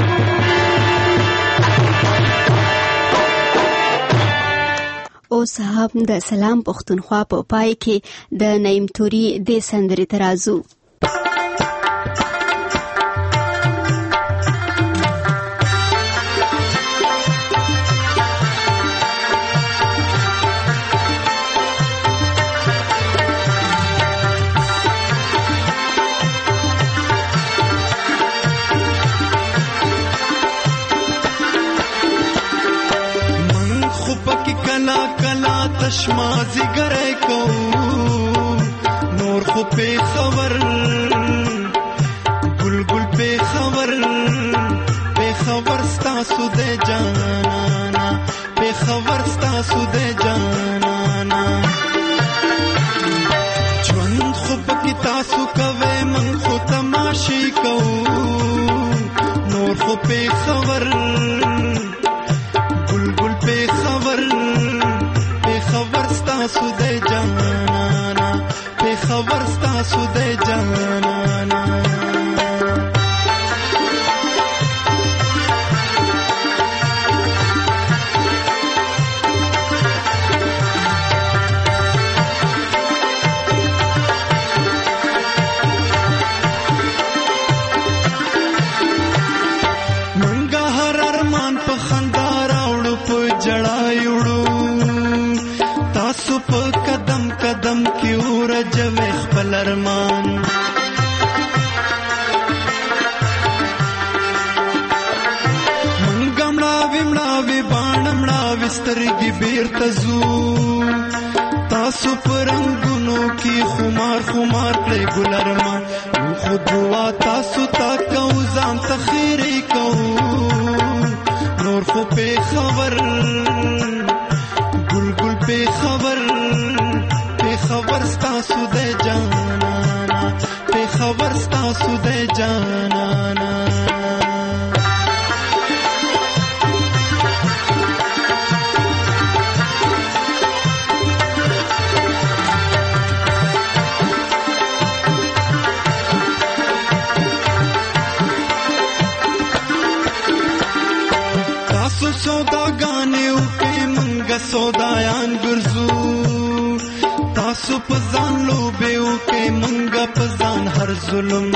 A: اوس هم د سلام پښتونخوا په پای کې د نعیم توري د سندرې ترازو.
D: تشمازی گره کو نور خو پی خبر گل گل پی خبر پی خبر ستاسو دے جانانا پی خبر ستاسو دے جانانا جوند خو پکی تاسو کوے من خو تماشی کو نور خو پی خبر گل گل پی خبر خبر ستاسو دے جانانا پہ خبر ستاسو دے جانانا. منگا ہر ارمان پہ خندار اوڑو پہ جڑائی اڑو تاسو په قدم قدم کې ورجوي خپل ارمان. منګ مړاوي مړاوي باڼ مړاوي سترګې بیرته ځو تاسو په رنګونو کې خمار خمار کړئ ګل ارمان. خو دعا تاسو تا کو ځان ته خیرې کو نور خو په خبر گل گل پہ خبر پہ خبر ستاسو دے جانانا پہ خبر ستاسو دے جانانا. تاسو سودا گانے اوکے منگا سودایان ګرځو تاسو په ځان لوبه وکي منګه په ځان هر ظلم.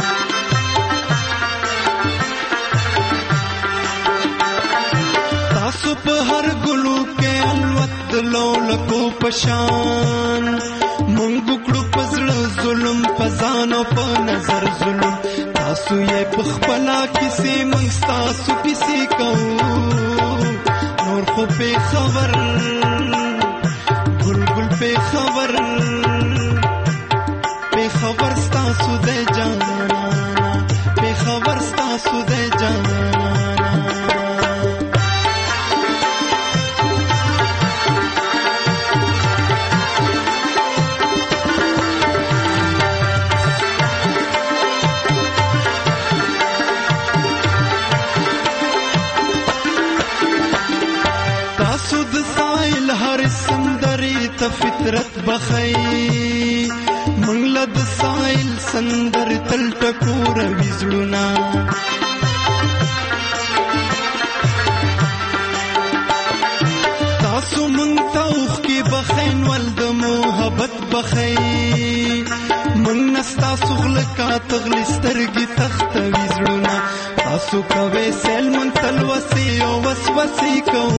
D: تاسو په هر ګلو کې الوت لولکو پشان منګ کړو پزړه ظلم په ځان او په نظر ظلم. تاسو یې په خپل کیسې منګ تاسو کیسې کو نور خو په خبر گل گل په خبر په خبر ستاسو دے جانانا په خبر ستاسو دے جانانا. تاسو د سایل هر سندري ته فطرت بخي منګل د سایل سندر تل ټکور وزړونا تاسو مونږ توخ کې بخین ول د محبت بخي مونږ نستا سغل کا تغلسترګي تخت وزړونا تاسو کوي سل مون تل وسی او وسوسې کو